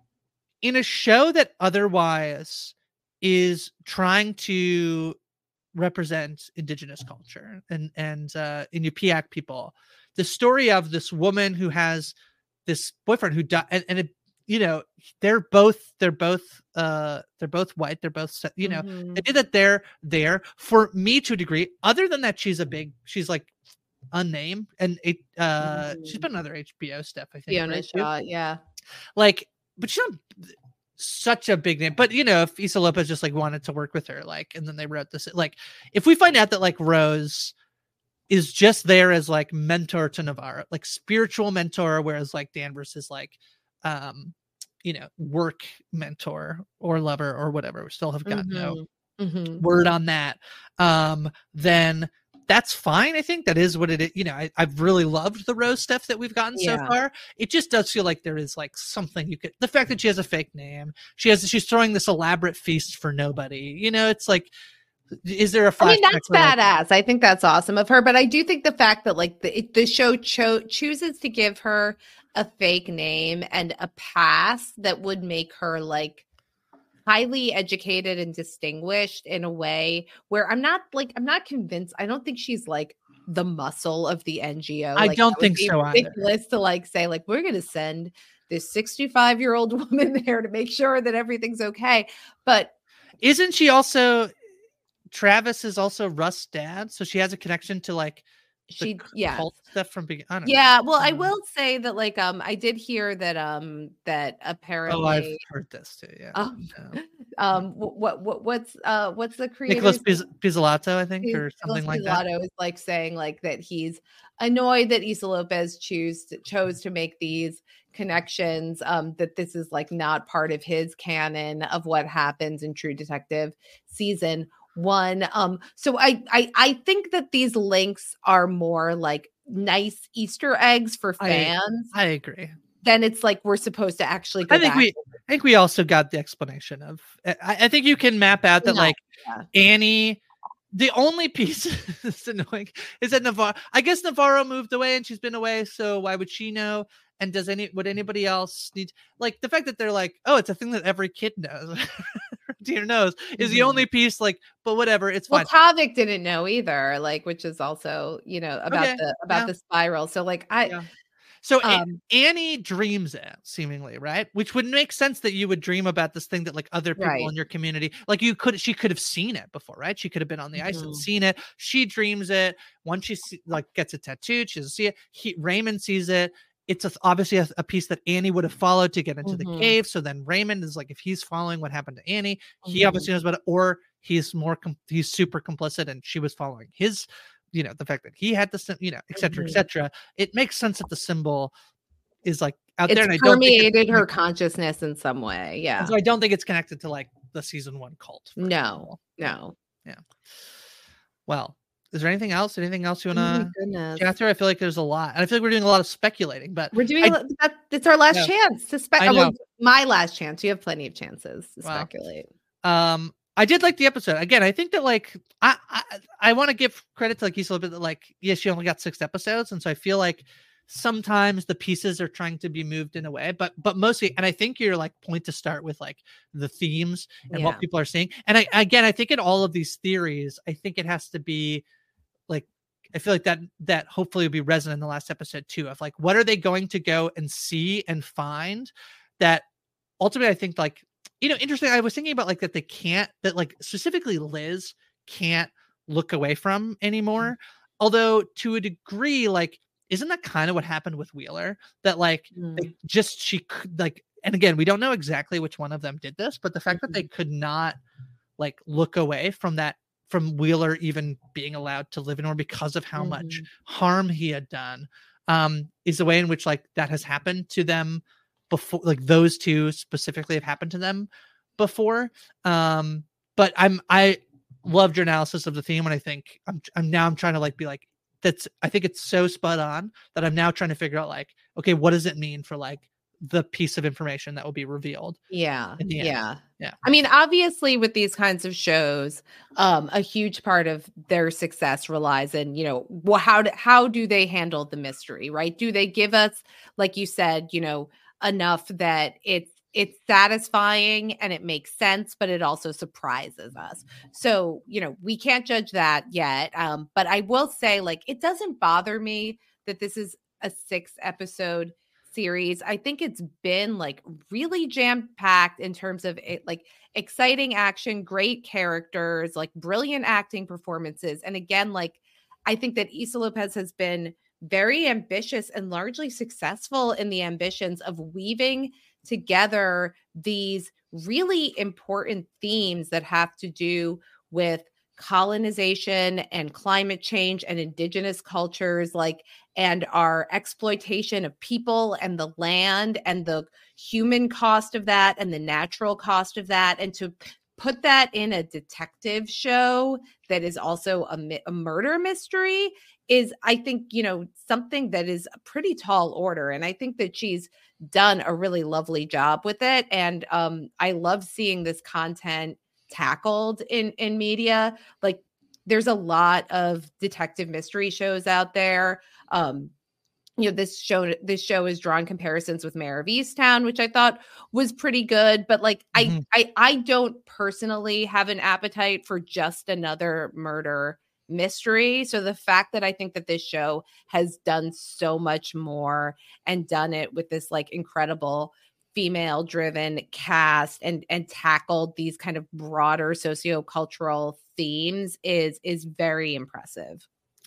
in a show that otherwise is trying to represent indigenous culture and and uh Inupiaq people, the story of this woman who has this boyfriend who died, and, and it, you know they're both they're both uh they're both white, they're both se- you know Mhm. they did that they're there for me to a degree, other than that she's a big she's like unnamed, and it uh she's Mhm. been in other H B O stuff I think, Fiona right, too? Shaw, yeah. Like, but she's not such a big name. But you know, if Issa Lopez just like wanted to work with her, like, and then they wrote this, like, if we find out that like Rose is just there as like mentor to Navarro, like spiritual mentor, whereas like Danvers is like, um, you know, work mentor or lover or whatever. We still have got no Mhm. Mhm. word on that. Um, then that's fine. I think that is what it is. You know, I, I've really loved the Rose stuff that we've gotten so Yeah. far. It just does feel like there is like something you could, the fact that she has a fake name, she has, she's throwing this elaborate feast for nobody, you know, it's like, is there a flashback? I mean, that's where, like, badass. I think that's awesome of her. But I do think the fact that like the the show cho- chooses to give her a fake name and a pass that would make her like highly educated and distinguished in a way where I'm not like I'm not convinced. I don't think she's like the muscle of the N G O. I Like, don't that would think be so either. ridiculous to like say like we're going to send this sixty-five year old woman there to make sure that everything's okay. But isn't she also, Travis is also Russ's dad, so she has a connection to like She c- yes. cult stuff from beginning. I don't Yeah, know. well, I Um, will say that like um I did hear that um that oh, I've apparently heard this too. Yeah. um Yeah. um wh- what what what's uh what's the Nicholas creator's Piz- Pizzolatto, I think, or Nicholas something like that. Pizzolatto is like saying like that he's annoyed that Issa Lopez choose to, chose to make these connections, um, that this is like not part of his canon of what happens in True Detective season one. Um, so I I I think that these links are more like nice Easter eggs for I fans. I agree. Then it's like we're supposed to actually go I think back. we I think we also got the explanation of I, I think you can map out that No, like yeah. Annie, the only piece that's annoying is that Navarro, I guess Navarro moved away and she's been away, so why would she know? And does any would anybody else need, like, the fact that they're like, oh, it's a thing that every kid knows, Tina knows, is the Mhm. only piece, like, but whatever, it's Well, fine. Tavik didn't know either, like, which is also, you know, about Okay, the about yeah, the spiral. So like I yeah. So A- um Annie dreams it, seemingly, right? Which would make sense that you would dream about this thing that like other people right. in your community, like you could, she could have seen it before, right? She could have been on the ice and Mhm. seen it. She dreams it. Once she see, like gets it tattooed, she doesn't see it. He, Raymond sees it. It's a, obviously a, a piece that Annie would have followed to get into the Mhm. cave. So then Raymond is like, if he's following what happened to Annie, he Mhm. obviously knows about it, or he's more, com- he's super complicit and she was following his, you know, the fact that he had this, you know, et cetera, et Mhm. cetera. It makes sense that the symbol is like out there, It's and I don't think it's permeated her connected, consciousness in some way. and Yeah. so I don't think it's connected to like the season one cult, for No. example. Yeah, No. yeah. Well, is there anything else? Anything else you Oh my wanna goodness. chat through? I feel like there's a lot, and I feel like we're doing a lot of speculating, but We're doing I a lot- that, it's our last yeah, chance to spec I know. well, my last chance. You have plenty of chances to Wow. speculate. Um, I did like the episode. Again, I think that like I I, I want to give credit to like Issa a bit that like, yes, she only got six episodes, and so I feel like sometimes the pieces are trying to be moved in a way, but but mostly, and I think your like point to start with like the themes and Yeah. what people are seeing, and I again I think in all of these theories, I think it has to be like, I feel like that that hopefully will be resonant in the last episode too, of like what are they going to go and see and find that ultimately I think like, you know, interesting. I was thinking about like that they can't, that like specifically Liz can't look away from anymore. Although to a degree, like, isn't that kind of what happened with Wheeler? That like Mm. they just she could like, and again, we don't know exactly which one of them did this, but the fact that they could not like look away from that, from Wheeler even being allowed to live in, or because of how much Mhm. harm he had done, um, is the way in which like that has happened to them before, like those two specifically have happened to them before. Um, but I'm I loved your analysis of the theme, and I think I'm I'm now I'm trying to like be like, that's, I think it's so spot on that I'm now trying to figure out like, okay, what does it mean for like the piece of information that will be revealed Yeah. in the end? Yeah. Yeah. I mean, obviously with these kinds of shows, um, a huge part of their success relies in, you know, well, how do, how do they handle the mystery, right? Do they give us, like you said, you know, enough that it's it's satisfying and it makes sense, but it also surprises us. So, you know, we can't judge that yet. Um, but I will say, like, it doesn't bother me that this is a six episode series. I think it's been like really jam packed in terms of it, like exciting action, great characters, like brilliant acting performances. And again, like I think that Issa Lopez has been very ambitious and largely successful in the ambitions of weaving together these really important themes that have to do with colonization and climate change and indigenous cultures, like, and our exploitation of people and the land and the human cost of that and the natural cost of that. And to put that in a detective show that is also a, a murder mystery is, I think, you know, something that is a pretty tall order. And I think that she's done a really lovely job with it. And um, I love seeing this content tackled in in media. Like, there's a lot of detective mystery shows out there. Um, you know, this show this show is drawn comparisons with Mayor of Easttown, which I thought was pretty good. But like, Mm-hmm. I I I don't personally have an appetite for just another murder mystery. So the fact that I think that this show has done so much more and done it with this like incredible female driven cast and and tackled these kind of broader sociocultural themes is is very impressive.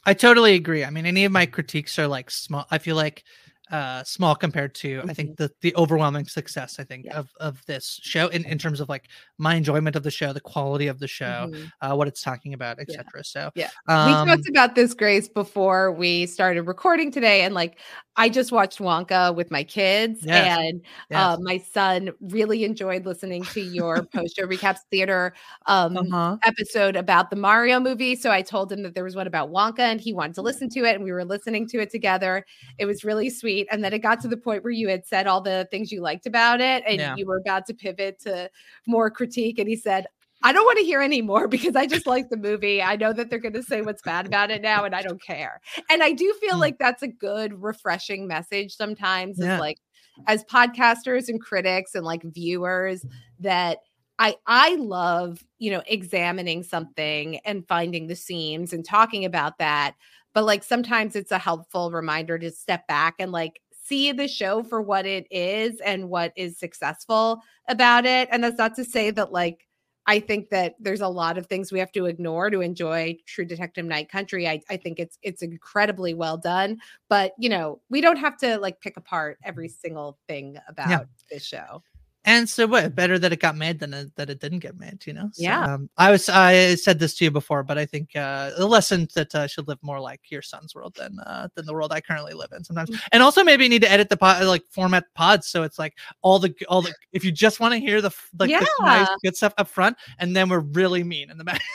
I totally agree. I mean, any of my critiques are like small. I feel like uh small compared to mm-hmm. I think the the overwhelming success I think yeah. of of this show in, in terms of like my enjoyment of the show, the quality of the show, mm-hmm. uh what it's talking about, etc. Yeah. So yeah um, we talked about this, Grace, before we started recording today, and like I just watched Wonka with my kids, yes. and yes. Uh, my son really enjoyed listening to your post show recaps theater um uh-huh. episode about the Mario movie. So I told him that there was one about Wonka and he wanted to listen to it, and we were listening to it together. It was really sweet. And then it got to the point where you had said all the things you liked about it, and yeah. you were about to pivot to more critique. And he said, I don't want to hear any more because I just like the movie. I know that they're going to say what's bad about it now, and I don't care. And I do feel mm. like that's a good, refreshing message sometimes yeah. as like as podcasters and critics and like viewers, that I I love, you know, examining something and finding the seams and talking about that. But like sometimes it's a helpful reminder to step back and like see the show for what it is and what is successful about it. And that's not to say that like, I think that there's a lot of things we have to ignore to enjoy True Detective Night Country. I, I think it's it's incredibly well done, but you know, we don't have to like pick apart every single thing about yeah. this show. And so what, better that it got made than it, that it didn't get made, you know? So, yeah. Um, I was, I said this to you before, but I think uh, the lesson that uh, should live more like your son's world than uh, than the world I currently live in sometimes. Mm-hmm. And also maybe you need to edit the pod, like format pods. So it's like all the, all the, if you just want to hear the, like yeah. the nice good stuff up front, and then we're really mean in the back,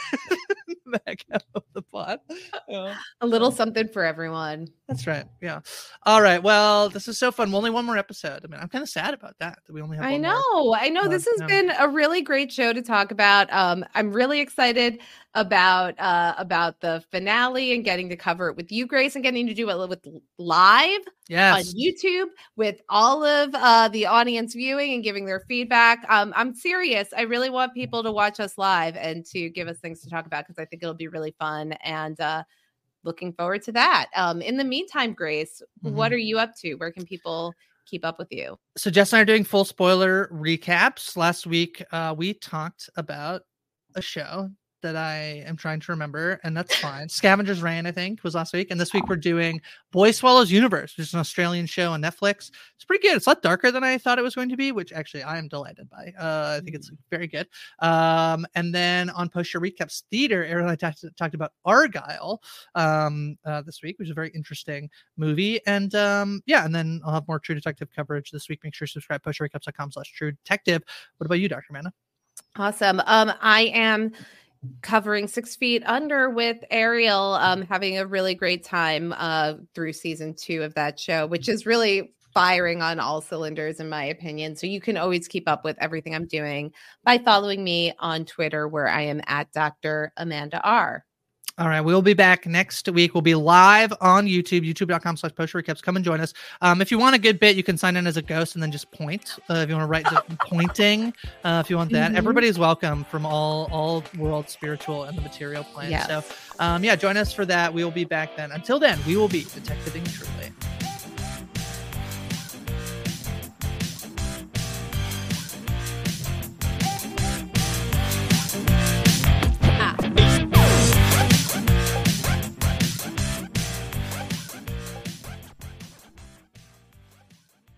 back of the pod. Yeah. A little something for everyone. That's right. Yeah. All right. Well, this is so fun. Only one more episode. I mean, I'm kind of sad about that. That we only have. I one know. More. I know. Uh, this has no. been a really great show to talk about. Um, I'm really excited about uh, about the finale and getting to cover it with you, Grace, and getting to do it with live yes. on YouTube with all of uh, the audience viewing and giving their feedback. Um, I'm serious. I really want people to watch us live and to give us things to talk about, because I think it'll be really fun. And uh, looking forward to that. Um, in the meantime, Grace, mm-hmm. what are you up to? Where can people keep up with you? So Jess and I are doing full spoiler recaps. Last week, uh, we talked about a show that I am trying to remember, and that's fine. Scavenger's Reign, I think, was last week. And this week we're doing Boy Swallows Universe, which is an Australian show on Netflix. It's pretty good. It's a lot darker than I thought it was going to be, which actually I am delighted by. Uh, I think it's very good. Um, and then on Post Show Recaps Theater, Aaron and I talked, talked about Argyle um, uh, this week, which is a very interesting movie. And um, yeah, and then I'll have more True Detective coverage this week. Make sure to subscribe, post show recaps dot com slash True Detective. What about you, Doctor Amanda? Awesome. Um, I am covering Six Feet Under with Ariel, um, having a really great time uh, through season two of that show, which is really firing on all cylinders, in my opinion. So you can always keep up with everything I'm doing by following me on Twitter, where I am at Doctor Amanda R. All right, we'll be back next week. We'll be live on YouTube, youtube dot com slash post show recaps. Come and join us. Um, if you want a good bit, you can sign in as a ghost and then just point. Uh, if you want to write the pointing, uh, if you want that. Mm-hmm. Everybody is welcome from all all world, spiritual, and the material plane. Yes. So, um, yeah, join us for that. We will be back then. Until then, we will be detectiving truly.